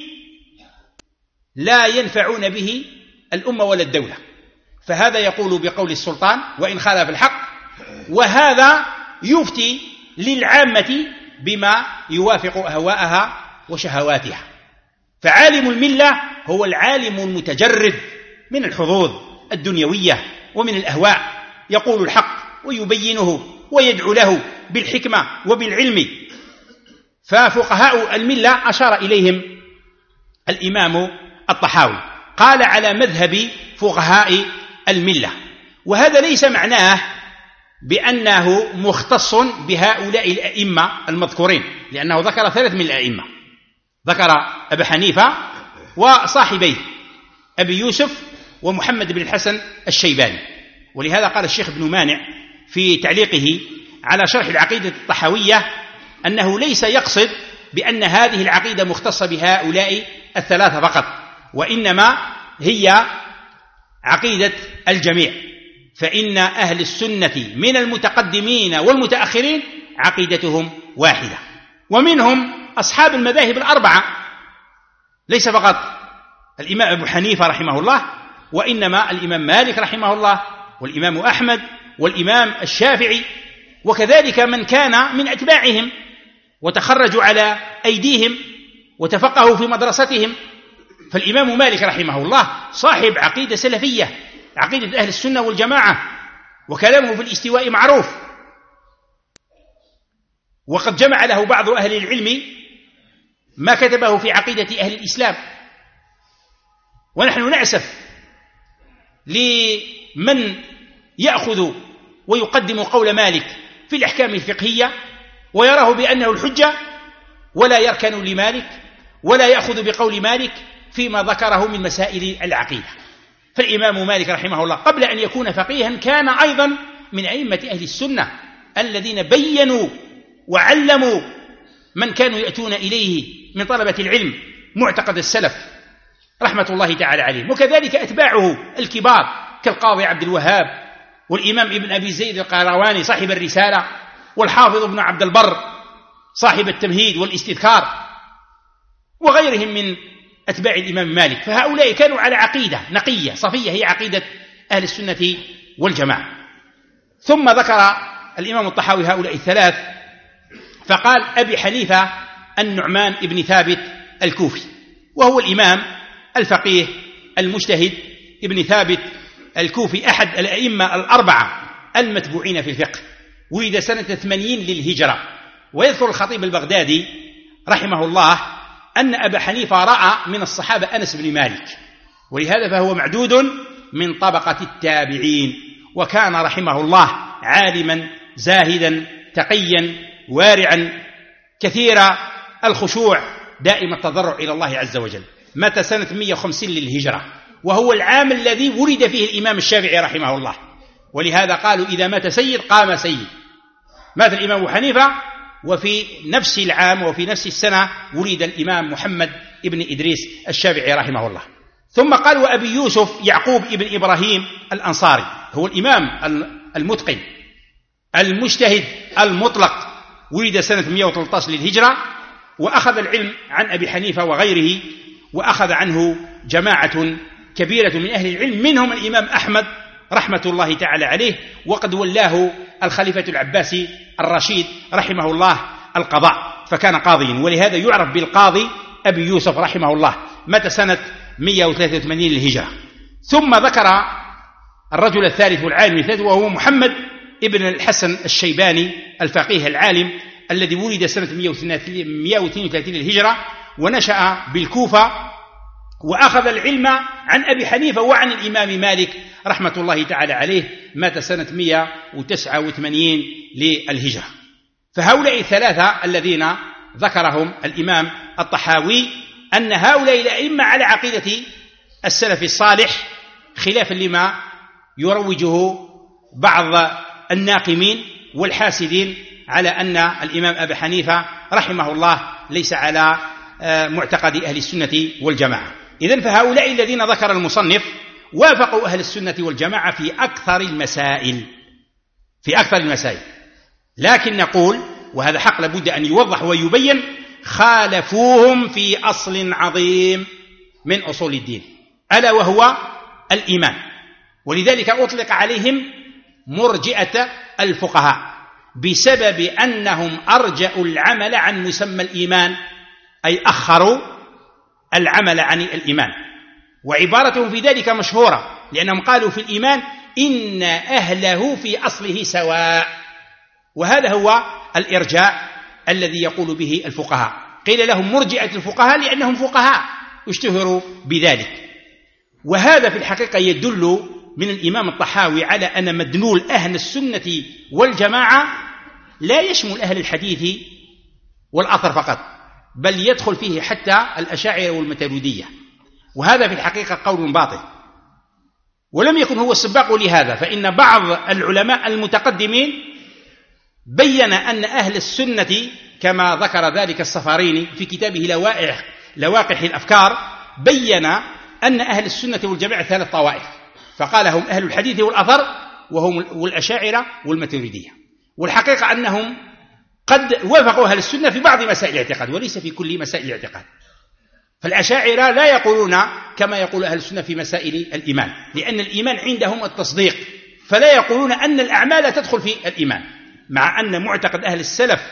لا ينفعون به الأمة ولا الدولة، فهذا يقول بقول السلطان وإن خالف الحق، وهذا يفتي للعامة بما يوافق أهواءها وشهواتها. فعالم الملة هو العالم المتجرد من الحظوظ الدنيوية ومن الأهواء، يقول الحق ويبينه ويدعو له بالحكمة وبالعلم. ففقهاء الملة أشار إليهم الإمام الطحاوي، قال على مذهب فقهاء الملة. وهذا ليس معناه بأنه مختص بهؤلاء الأئمة المذكورين، لأنه ذكر 3 من الأئمة، ذكر أبا حنيفة وصاحبيه أبي يوسف ومحمد بن الحسن الشيباني. ولهذا قال الشيخ ابن مانع في تعليقه على شرح العقيدة الطحاوية أنه ليس يقصد بأن هذه العقيدة مختصة بهؤلاء 3 فقط، وإنما هي عقيدة الجميع، فإن أهل السنة من المتقدمين والمتأخرين عقيدتهم واحدة، ومنهم أصحاب المذاهب الأربعة، ليس فقط الإمام أبو حنيفة رحمه الله، وإنما الإمام مالك رحمه الله، والإمام أحمد، والإمام الشافعي، وكذلك من كان من أتباعهم وتخرجوا على أيديهم وتفقهوا في مدرستهم. فالإمام مالك رحمه الله صاحب عقيدة سلفية، عقيدة أهل السنة والجماعة، وكلامه في الاستواء معروف، وقد جمع له بعض أهل العلم ما كتبه في عقيدة أهل الإسلام. ونحن نأسف لمن يأخذ ويقدم قول مالك في الأحكام الفقهية ويراه بأنه الحجة، ولا يركن لمالك ولا يأخذ بقول مالك فيما ذكره من مسائل العقيدة. فالإمام مالك رحمه الله قبل أن يكون فقيها كان أيضا من أئمة أهل السنة الذين بينوا وعلموا من كانوا يأتون إليه من طلبة العلم معتقد السلف رحمة الله تعالى عليهم، وكذلك أتباعه الكبار كالقاضي عبد الوهاب، والإمام ابن أبي زيد القيرواني صاحب الرسالة، والحافظ ابن عبد البر صاحب التمهيد والاستذكار، وغيرهم من أتباع الإمام مالك. فهؤلاء كانوا على عقيدة نقية صفية، هي عقيدة أهل السنة والجماعة. ثم ذكر الإمام الطحاوي هؤلاء 3، فقال أبي حنيفة النعمان ابن ثابت الكوفي، وهو الإمام الفقيه المجتهد ابن ثابت الكوفي، أحد الأئمة الأربعة المتبوعين في الفقه، ولد سنة 80 للهجرة. ويذكر الخطيب البغدادي رحمه الله أن أبا حنيفة رأى من الصحابة أنس بن مالك، ولهذا فهو معدود من طبقة التابعين، وكان رحمه الله عالما زاهدا تقيا وارعا كثير الخشوع دائم التضرع إلى الله عز وجل. مات سنة 150 للهجرة، وهو العام الذي ولد فيه الإمام الشافعي رحمه الله، ولهذا قالوا إذا مات سيد قام سيد. مات الإمام أبو حنيفة وفي نفس العام وفي نفس السنة ولد الإمام محمد ابن إدريس الشافعي رحمه الله. ثم قال وأبي يوسف يعقوب ابن إبراهيم الأنصاري، هو الإمام المتقن المجتهد المطلق، ولد سنة 113 للهجرة، وأخذ العلم عن أبي حنيفة وغيره، وأخذ عنه جماعة كبيرة من أهل العلم، منهم الإمام أحمد رحمة الله تعالى عليه، وقد ولاه الخليفة العباسي الرشيد رحمه الله القضاء، فكان قاضيا، ولهذا يعرف بالقاضي أبي يوسف رحمه الله. مات سنة 183 للهجرة. ثم ذكر الرجل الثالث والعالم الثالث، وهو محمد ابن الحسن الشيباني الفقيه العالم الذي ولد سنة 132 للهجرة، ونشأ بالكوفة، وأخذ العلم عن أبي حنيفة وعن الإمام مالك رحمة الله تعالى عليه. مات سنة 189 للهجرة. فهؤلاء 3 الذين ذكرهم الإمام الطحاوي أن هؤلاء الأئمة على عقيدة السلف الصالح، خلافا لما يروجه بعض الناقمين والحاسدين على أن الإمام أبي حنيفة رحمه الله ليس على معتقد أهل السنة والجماعة. إذن فهؤلاء الذين ذكر المصنف وافقوا أهل السنة والجماعة في أكثر المسائل، لكن نقول، وهذا حق لابد أن يوضح ويبين، خالفوهم في أصل عظيم من أصول الدين، ألا وهو الإيمان. ولذلك أطلق عليهم مرجئة الفقهاء، بسبب أنهم أرجأوا العمل عن مسمى الإيمان، أي أخروا العمل عن الإيمان. وعبارتهم في ذلك مشهورة، لأنهم قالوا في الإيمان إن أهله في أصله سواء، وهذا هو الإرجاء الذي يقول به الفقهاء. قيل لهم مرجئة الفقهاء لأنهم فقهاء اشتهروا بذلك. وهذا في الحقيقة يدل من الإمام الطحاوي على أن مدلول أهل السنة والجماعة لا يشمل أهل الحديث والأثر فقط، بل يدخل فيه حتى الأشاعرة والماتريدية، وهذا في الحقيقة قول باطل. ولم يكن هو السباق لهذا، فإن بعض العلماء المتقدمين بين أن أهل السنة كما ذكر ذلك الصفاريني في كتابه لواقح الأفكار، بين أن أهل السنة والجماعة 3 طوائف، فقال هم أهل الحديث والأثر وهم الأشاعرة والماتريدية. والحقيقة أنهم قد وافقوا أهل السنة في بعض مسائل الاعتقاد وليس في كل مسائل الاعتقاد. فالأشاعرة لا يقولون كما يقول أهل السنة في مسائل الإيمان، لأن الإيمان عندهم التصديق، فلا يقولون أن الأعمال تدخل في الإيمان، مع أن معتقد أهل السلف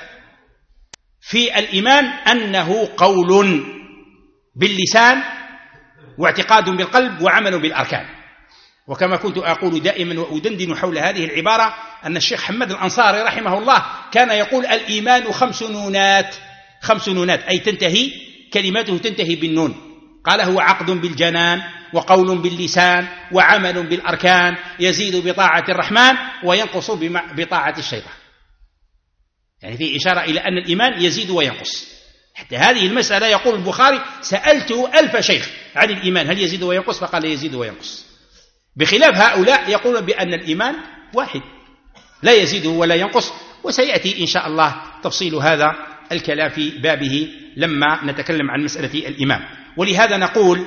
في الإيمان أنه قول باللسان واعتقاد بالقلب وعمل بالأركان. وكما كنت أقول دائما وأدندن حول هذه العبارة، أن الشيخ حمد الأنصاري رحمه الله كان يقول الإيمان 5 نونات، 5 نونات، أي تنتهي كلماته تنتهي بالنون. قال هو عقد بالجنان وقول باللسان وعمل بالأركان، يزيد بطاعة الرحمن وينقص بطاعة الشيطان. يعني في إشارة إلى أن الإيمان يزيد وينقص. حتى هذه المسألة يقول البخاري سألته 1000 شيخ عن الإيمان هل يزيد وينقص، فقال يزيد وينقص. بخلاف هؤلاء يقولون بأن الإيمان واحد لا يزيد ولا ينقص، وسيأتي إن شاء الله تفصيل هذا الكلام في بابه لما نتكلم عن مسألة الإيمان. ولهذا نقول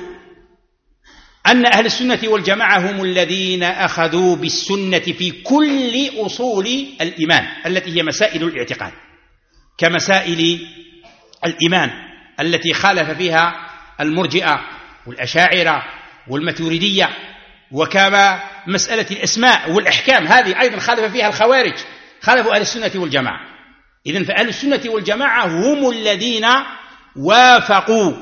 أن أهل السنة والجماعة هم الذين أخذوا بالسنة في كل أصول الإيمان التي هي مسائل الاعتقاد، كمسائل الإيمان التي خالف فيها المرجئة والأشاعرة والماتريدية، وكما مسألة الأسماء والأحكام هذه أيضا خالف فيها الخوارج، خالفوا أهل السنة والجماعة. إذن فأهل السنة والجماعة هم الذين وافقوا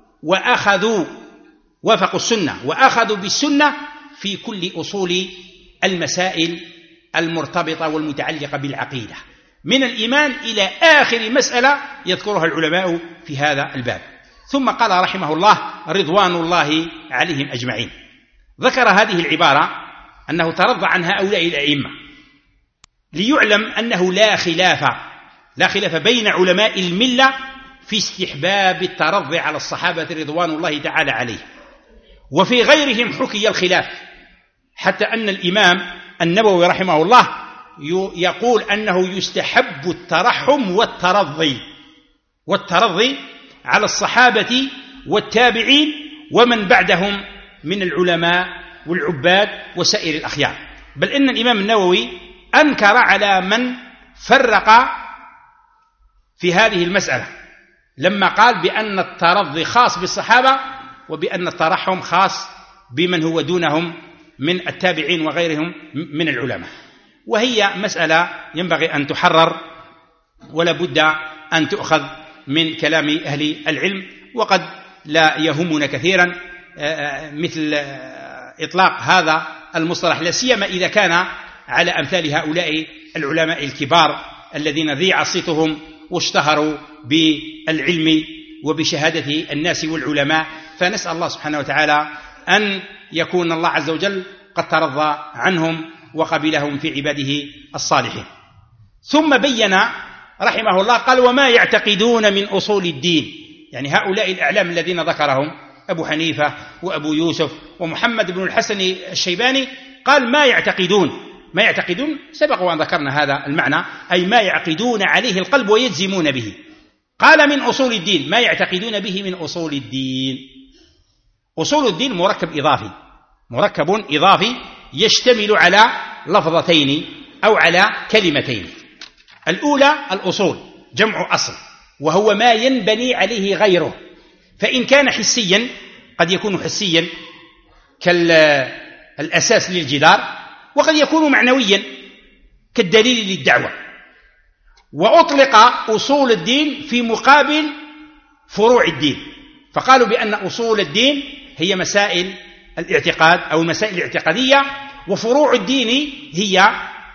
السنة وأخذوا بالسنة في كل أصول المسائل المرتبطة والمتعلقة بالعقيدة، من الإيمان إلى آخر مسألة يذكرها العلماء في هذا الباب. ثم قال رحمه الله رضوان الله عليهم أجمعين، ذكر هذه العبارة أنه ترضى عن هؤلاء الأئمة ليعلم أنه لا خلاف بين علماء الملة في استحباب الترضي على الصحابة رضوان الله تعالى عليه، وفي غيرهم حكي الخلاف، حتى أن الإمام النووي رحمه الله يقول أنه يستحب الترحم والترضي على الصحابة والتابعين ومن بعدهم من العلماء والعباد وسائر الأخيار. بل إن الإمام النووي أنكر على من فرق في هذه المسألة لما قال بأن الترضي خاص بالصحابة وبأن الترحم خاص بمن هو دونهم من التابعين وغيرهم من العلماء. وهي مسألة ينبغي أن تحرر ولا بد أن تؤخذ من كلام أهل العلم، وقد لا يهمنا كثيرا مثل إطلاق هذا المصطلح، لا سيما إذا كان على أمثال هؤلاء العلماء الكبار الذين ذيع صيتهم واشتهروا بالعلم وبشهادة الناس والعلماء. فنسأل الله سبحانه وتعالى أن يكون الله عز وجل قد ترضى عنهم وقبلهم في عباده الصالحين. ثم بين رحمه الله قال وما يعتقدون من أصول الدين، يعني هؤلاء الأعلام الذين ذكرهم أبو حنيفة وأبو يوسف ومحمد بن الحسن الشيباني، قال ما يعتقدون سبق وأن ذكرنا هذا المعنى، أي ما يعقدون عليه القلب ويجزمون به. قال من أصول الدين، ما يعتقدون به من أصول الدين. أصول الدين مركب إضافي يشتمل على لفظتين أو على كلمتين. الأولى الأصول جمع أصل، وهو ما ينبني عليه غيره، فإن كان حسيا قد يكون حسيا كالأساس للجدار، وقد يكون معنويا كالدليل للدعوة. وأطلق أصول الدين في مقابل فروع الدين، فقالوا بأن أصول الدين هي مسائل الاعتقاد أو المسائل الاعتقادية، وفروع الدين هي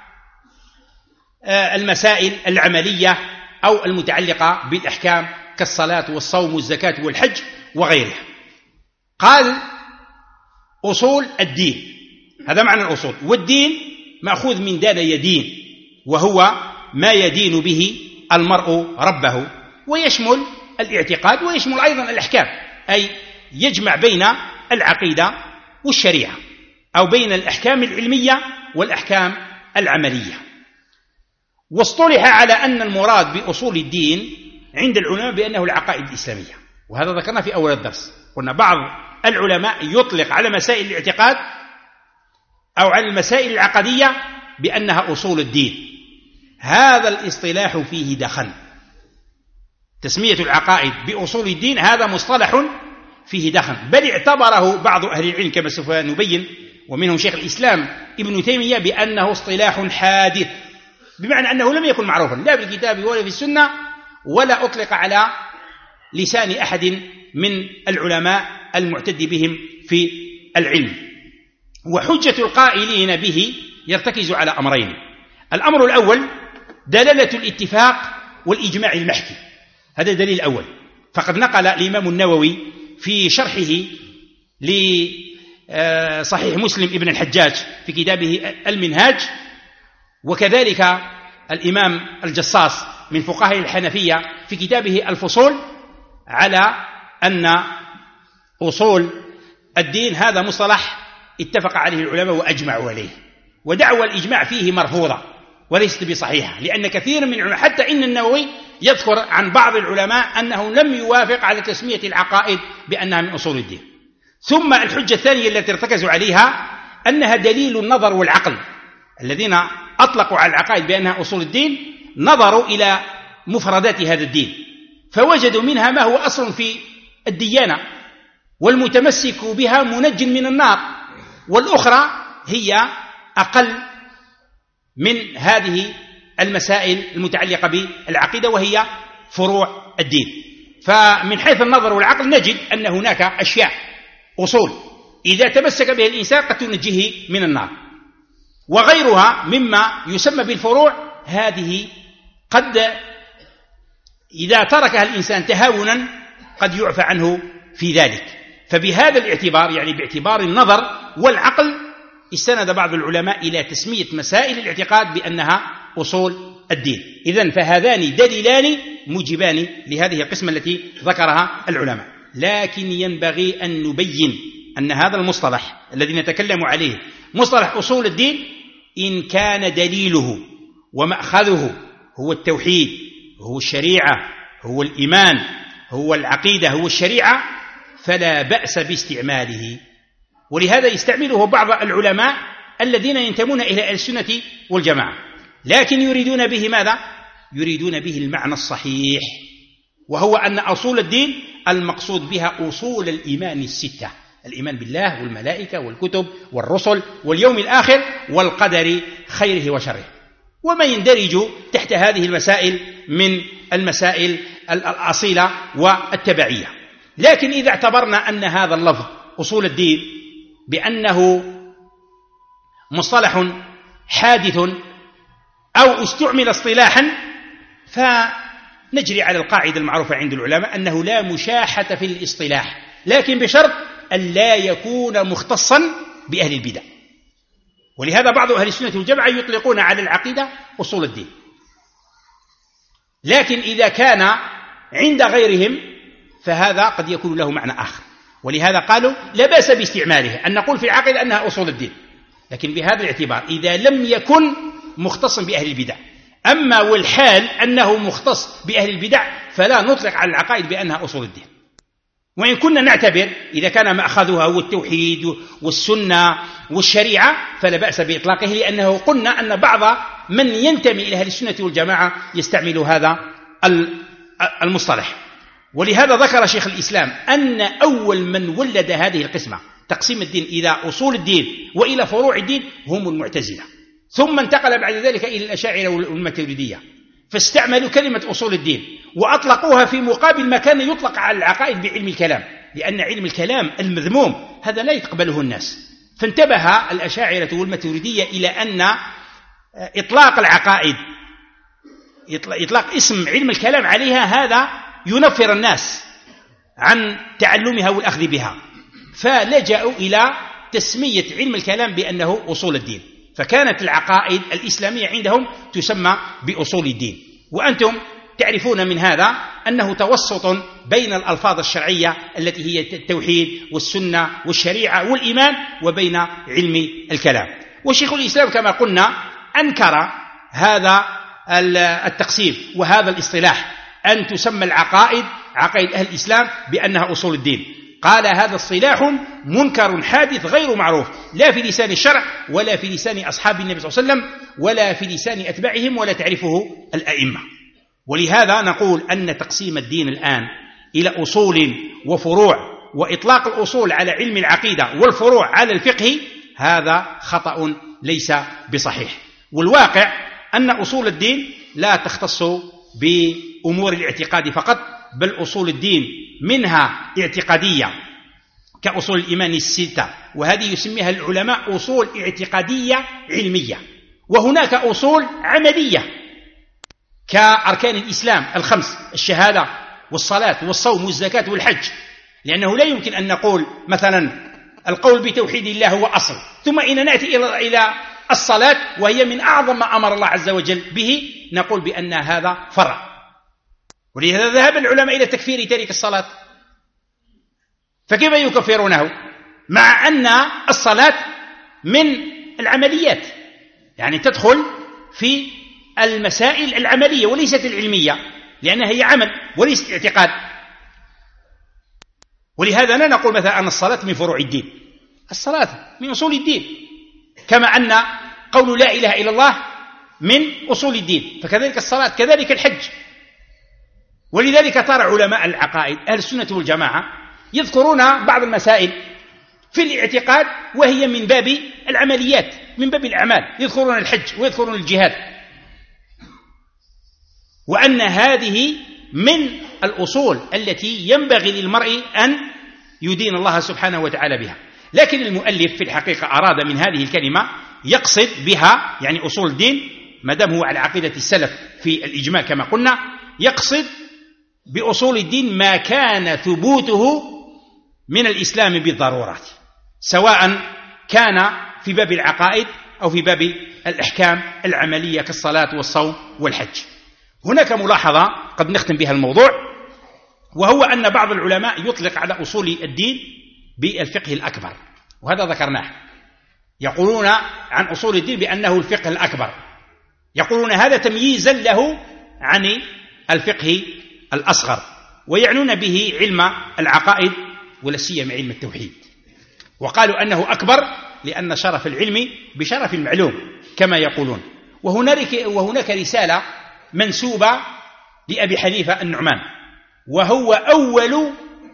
المسائل العملية أو المتعلقة بالأحكام كالصلاة والصوم والزكاة والحج وغيرها. قال أصول الدين، هذا معنى الأصول، والدين مأخوذ من دان يدين، وهو ما يدين به المرء ربه، ويشمل الاعتقاد ويشمل أيضا الأحكام، أي يجمع بين العقيدة والشريعة، أو بين الأحكام العلمية والأحكام العملية. واصطلح على أن المراد بأصول الدين عند العلماء بأنه العقائد الإسلامية، وهذا ذكرنا في أول الدرس، قلنا بعض العلماء يطلق على مسائل الاعتقاد أو على المسائل العقدية بأنها أصول الدين. هذا الاصطلاح فيه دخل، تسمية العقائد بأصول الدين هذا مصطلح فيه دخل، بل اعتبره بعض أهل العلم كما سوف نبين، ومنهم شيخ الإسلام ابن تيمية، بأنه اصطلاح حادث، بمعنى أنه لم يكن معروفا لا بالكتاب ولا في السنة، ولا أطلق على لسان أحد من العلماء المعتد بهم في العلم. وحجة القائلين به يرتكز على أمرين: الأمر الأول دلالة الاتفاق والإجماع المحكي، هذا دليل أول، فقد نقل الإمام النووي في شرحه لصحيح مسلم ابن الحجاج في كتابه المنهاج، وكذلك الإمام الجصاص من فقهاء الحنفية في كتابه الفصول، على أن أصول الدين هذا مصطلح اتفق عليه العلماء وأجمعوا عليه، ودعوى الإجماع فيه مرفوضة وليست بصحيحة، لأن كثير من العلماء حتى إن النووي يذكر عن بعض العلماء أنه لم يوافق على تسمية العقائد بأنها من أصول الدين. ثم الحجة الثانية التي ارتكزوا عليها أنها دليل النظر والعقل، الذين أطلقوا على العقائد بأنها أصول الدين نظروا إلى مفردات هذا الدين فوجدوا منها ما هو أصل في الديانة، والمتمسك بها منج من النار، والأخرى هي أقل من هذه المسائل المتعلقة بالعقيدة وهي فروع الدين. فمن حيث النظر والعقل نجد أن هناك أشياء أصول إذا تمسك بها الإنسان قد تنجيه من النار، وغيرها مما يسمى بالفروع، هذه قد إذا تركها الإنسان تهاونا قد يعفى عنه في ذلك. فبهذا الاعتبار، يعني باعتبار النظر والعقل، استند بعض العلماء إلى تسمية مسائل الاعتقاد بأنها أصول الدين. إذن فهذان دليلان موجبان لهذه القسمة التي ذكرها العلماء. لكن ينبغي أن نبين أن هذا المصطلح الذي نتكلم عليه مصطلح أصول الدين، إن كان دليله ومأخذه هو التوحيد، هو الشريعة، هو الإيمان، هو العقيدة، هو الشريعة، فلا بأس باستعماله. ولهذا يستعمله بعض العلماء الذين ينتمون إلى السنة والجماعة، لكن يريدون به ماذا؟ يريدون به المعنى الصحيح، وهو أن أصول الدين المقصود بها أصول الإيمان الستة: الإيمان بالله والملائكة والكتب والرسل واليوم الآخر والقدر خيره وشره، وما يندرج تحت هذه المسائل من المسائل الأصيلة والتبعية. لكن إذا اعتبرنا أن هذا اللفظ أصول الدين بأنه مصطلح حادث أو استعمل اصطلاحا، فنجري على القاعدة المعروفة عند العلماء أنه لا مشاحة في الاصطلاح، لكن بشرط أن لا يكون مختصا بأهل البدع. ولهذا بعض أهل السنة والجماعة يطلقون على العقيدة أصول الدين، لكن إذا كان عند غيرهم فهذا قد يكون له معنى آخر. ولهذا قالوا لا بأس باستعماله، أن نقول في العقيدة أنها أصول الدين، لكن بهذا الاعتبار إذا لم يكن مختصا بأهل البدع. أما والحال أنه مختص بأهل البدع فلا نطلق على العقائد بأنها أصول الدين. وإن كنا نعتبر إذا كان مأخذها هو التوحيد والسنة والشريعة فلا بأس بإطلاقه، لأنه قلنا أن بعض من ينتمي إلى أهل السنة والجماعة يستعمل هذا المصطلح. ولهذا ذكر شيخ الإسلام أن أول من ولد هذه القسمة تقسيم الدين إلى أصول الدين وإلى فروع الدين هم المعتزلة، ثم انتقل بعد ذلك إلى الأشاعرة والماتريدية، فاستعملوا كلمة أصول الدين وأطلقوها في مقابل ما كان يطلق على العقائد بعلم الكلام، لأن علم الكلام المذموم هذا لا يقبله الناس. فانتبه الأشاعرة والماتريدية إلى أن إطلاق العقائد، إطلاق اسم علم الكلام عليها، هذا ينفر الناس عن تعلمها والأخذ بها، فلجأوا إلى تسمية علم الكلام بأنه أصول الدين، فكانت العقائد الإسلامية عندهم تسمى بأصول الدين. وأنتم تعرفون من هذا أنه توسط بين الألفاظ الشرعية التي هي التوحيد والسنة والشريعة والإيمان وبين علم الكلام. وشيخ الإسلام كما قلنا أنكر هذا التقسيم وهذا الاصطلاح، أن تسمى العقائد عقائد أهل الإسلام بأنها أصول الدين. قال هذا اصطلاح منكر حادث غير معروف، لا في لسان الشرع ولا في لسان أصحاب النبي صلى الله عليه وسلم ولا في لسان أتباعهم ولا تعرفه الأئمة. ولهذا نقول أن تقسيم الدين الآن إلى أصول وفروع وإطلاق الأصول على علم العقيدة والفروع على الفقه هذا خطأ ليس بصحيح. والواقع أن أصول الدين لا تختص بأمور الاعتقاد فقط، بل أصول الدين منها اعتقادية كأصول الإيمان الستة، وهذه يسميها العلماء أصول اعتقادية علمية. وهناك أصول عملية كأركان الإسلام الخمس، الشهادة والصلاة والصوم والزكاة والحج، لأنه لا يمكن أن نقول مثلا القول بتوحيد الله هو أصل، ثم إن نأتي إلى الصلاة وهي من أعظم ما أمر الله عز وجل به نقول بأن هذا فرع. ولهذا ذهب العلماء إلى تكفير تارك الصلاة، فكيف يكفرونه مع أن الصلاة من العمليات، يعني تدخل في المسائل العملية وليست العلمية، لأنها هي عمل وليست اعتقاد. ولهذا لا نقول مثلا أن الصلاة من فروع الدين، الصلاة من أصول الدين، كما أن قول لا إله إلا الله من أصول الدين، فكذلك الصلاة كذلك الحج. ولذلك ترى علماء العقائد أهل السنة والجماعة يذكرون بعض المسائل في الاعتقاد وهي من باب العمليات، من باب الأعمال، يذكرون الحج ويذكرون الجهاد، وأن هذه من الأصول التي ينبغي للمرء أن يدين الله سبحانه وتعالى بها. لكن المؤلف في الحقيقة أراد من هذه الكلمة يقصد بها يعني أصول الدين، ما دام هو على عقيدة السلف في الإجماع كما قلنا، يقصد بأصول الدين ما كان ثبوته من الإسلام بالضرورات، سواء كان في باب العقائد أو في باب الأحكام العملية كالصلاة والصوم والحج. هناك ملاحظة قد نختم بها الموضوع، وهو أن بعض العلماء يطلق على أصول الدين بالفقه الأكبر، وهذا ذكرناه، يقولون عن أصول الدين بأنه الفقه الأكبر، يقولون هذا تمييزا له عن الفقه الأصغر، ويعنون به علم العقائد ولا سيما علم التوحيد، وقالوا أنه أكبر لأن شرف العلم بشرف المعلوم كما يقولون. وهناك رسالة منسوبة لأبي حنيفة النعمان، وهو أول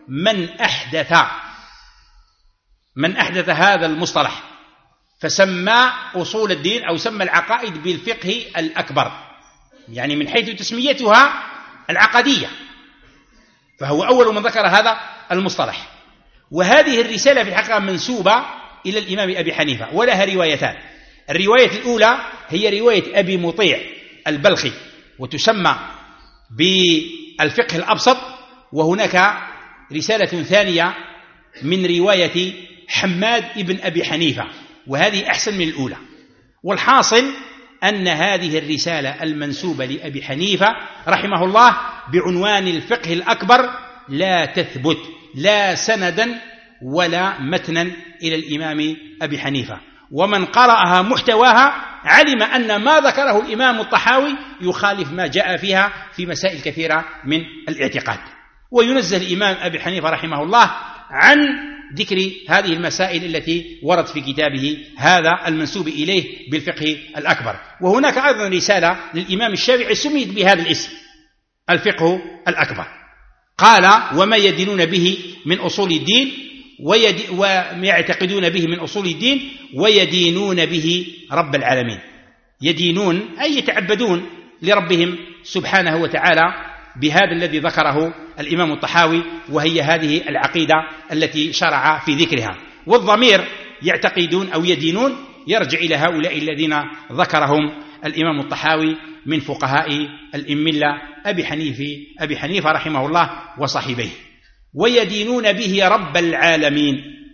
من أحدث هذا المصطلح، فسمى أصول الدين أو سمى العقائد بالفقه الأكبر، يعني من حيث تسميتها العقدية، فهو أول من ذكر هذا المصطلح. وهذه الرسالة في الحقيقة منسوبة إلى الإمام أبي حنيفة، ولها روايتان. الرواية الأولى هي رواية أبي مطيع البلخي، وتسمى بالفقه الأبسط. وهناك رسالة ثانية من رواية حماد ابن أبي حنيفة، وهذه أحسن من الأولى. والحاصل أن هذه الرسالة المنسوبة لأبي حنيفة رحمه الله بعنوان الفقه الأكبر لا تثبت لا سندا ولا متنا إلى الإمام أبي حنيفة، ومن قرأها محتواها علم أن ما ذكره الإمام الطحاوي يخالف ما جاء فيها في مسائل كثيرة من الاعتقاد. وينزه الإمام أبي حنيفة رحمه الله عن ذكر هذه المسائل التي ورد في كتابه هذا المنسوب إليه بالفقه الأكبر. وهناك أيضا رسالة للإمام الشافعي سميت بهذا الاسم الفقه الأكبر، قال وما يدينون به من أصول الدين ويعتقدون به من أصول الدين ويدينون به رب العالمين. يدينون أي يتعبدون لربهم سبحانه وتعالى بهذا الذي ذكره الإمام الطحاوي، وهي هذه العقيدة التي شرع في ذكرها. والضمير يعتقدون أو يدينون يرجع إلى هؤلاء الذين ذكرهم الإمام الطحاوي من فقهاء الإملة أبي حنيفة رحمه الله وصاحبيه، ويدينون به رب العالمين.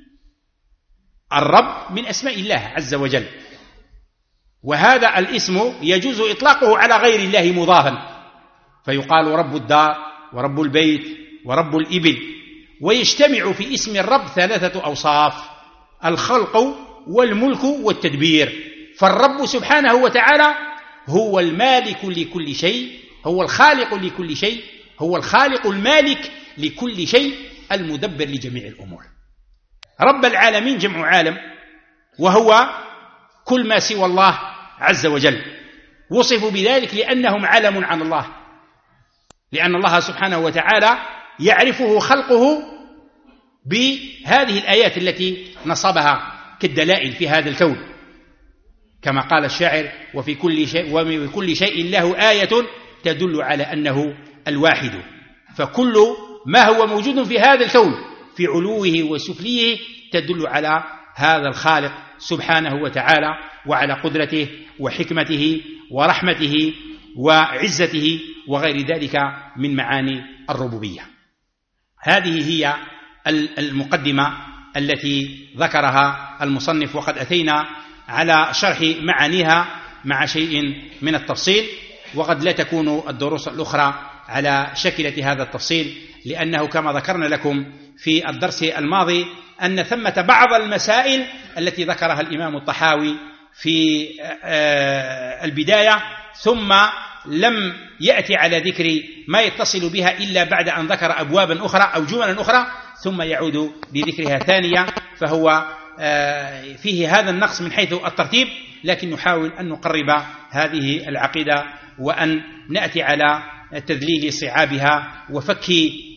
الرب من أسماء الله عز وجل، وهذا الاسم يجوز إطلاقه على غير الله مضافا، فيقال رب الدار ورب البيت ورب الإبل. ويجتمع في اسم الرب 3 أوصاف: الخلق والملك والتدبير. فالرب سبحانه وتعالى هو المالك لكل شيء، هو الخالق لكل شيء، هو الخالق المالك لكل شيء، المدبر لجميع الأمور. رب العالمين جمع عالم، وهو كل ما سوى الله عز وجل. وصفوا بذلك لأنهم علم عن الله، لأن الله سبحانه وتعالى يعرفه خلقه بهذه الآيات التي نصبها كالدلائل في هذا الكون، كما قال الشاعر: وفي كل شيء له آية تدل على أنه الواحد. فكل ما هو موجود في هذا الكون في علوه وسفليه تدل على هذا الخالق سبحانه وتعالى، وعلى قدرته وحكمته ورحمته وعزته وغير ذلك من معاني الربوبية. هذه هي المقدمة التي ذكرها المصنف، وقد أتينا على شرح معانيها مع شيء من التفصيل، وقد لا تكون الدروس الأخرى على شكلة هذا التفصيل، لأنه كما ذكرنا لكم في الدرس الماضي أن ثمة بعض المسائل التي ذكرها الإمام الطحاوي في البداية، ثم لم يأتي على ذكر ما يتصل بها إلا بعد أن ذكر أبوابا أخرى أو جملا أخرى، ثم يعود بذكرها ثانية. فهو فيه هذا النقص من حيث الترتيب، لكن نحاول أن نقرب هذه العقيدة وأن نأتي على تذليل صعابها وفك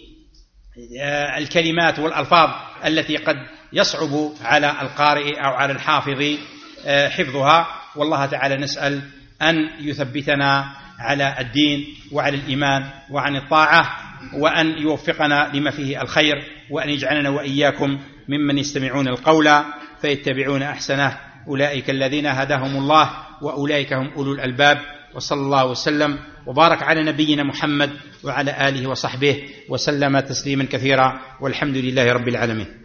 الكلمات والألفاظ التي قد يصعب على القارئ أو على الحافظ حفظها. والله تعالى نسأل أن يثبتنا على الدين وعلى الإيمان وعن الطاعة، وأن يوفقنا لما فيه الخير، وأن يجعلنا وإياكم ممن يستمعون القول فيتبعون أحسنه. أولئك الذين هداهم الله وأولئك هم أولو الألباب. وصلى الله وسلم وبارك على نبينا محمد وعلى آله وصحبه وسلم تسليما كثيرا، والحمد لله رب العالمين.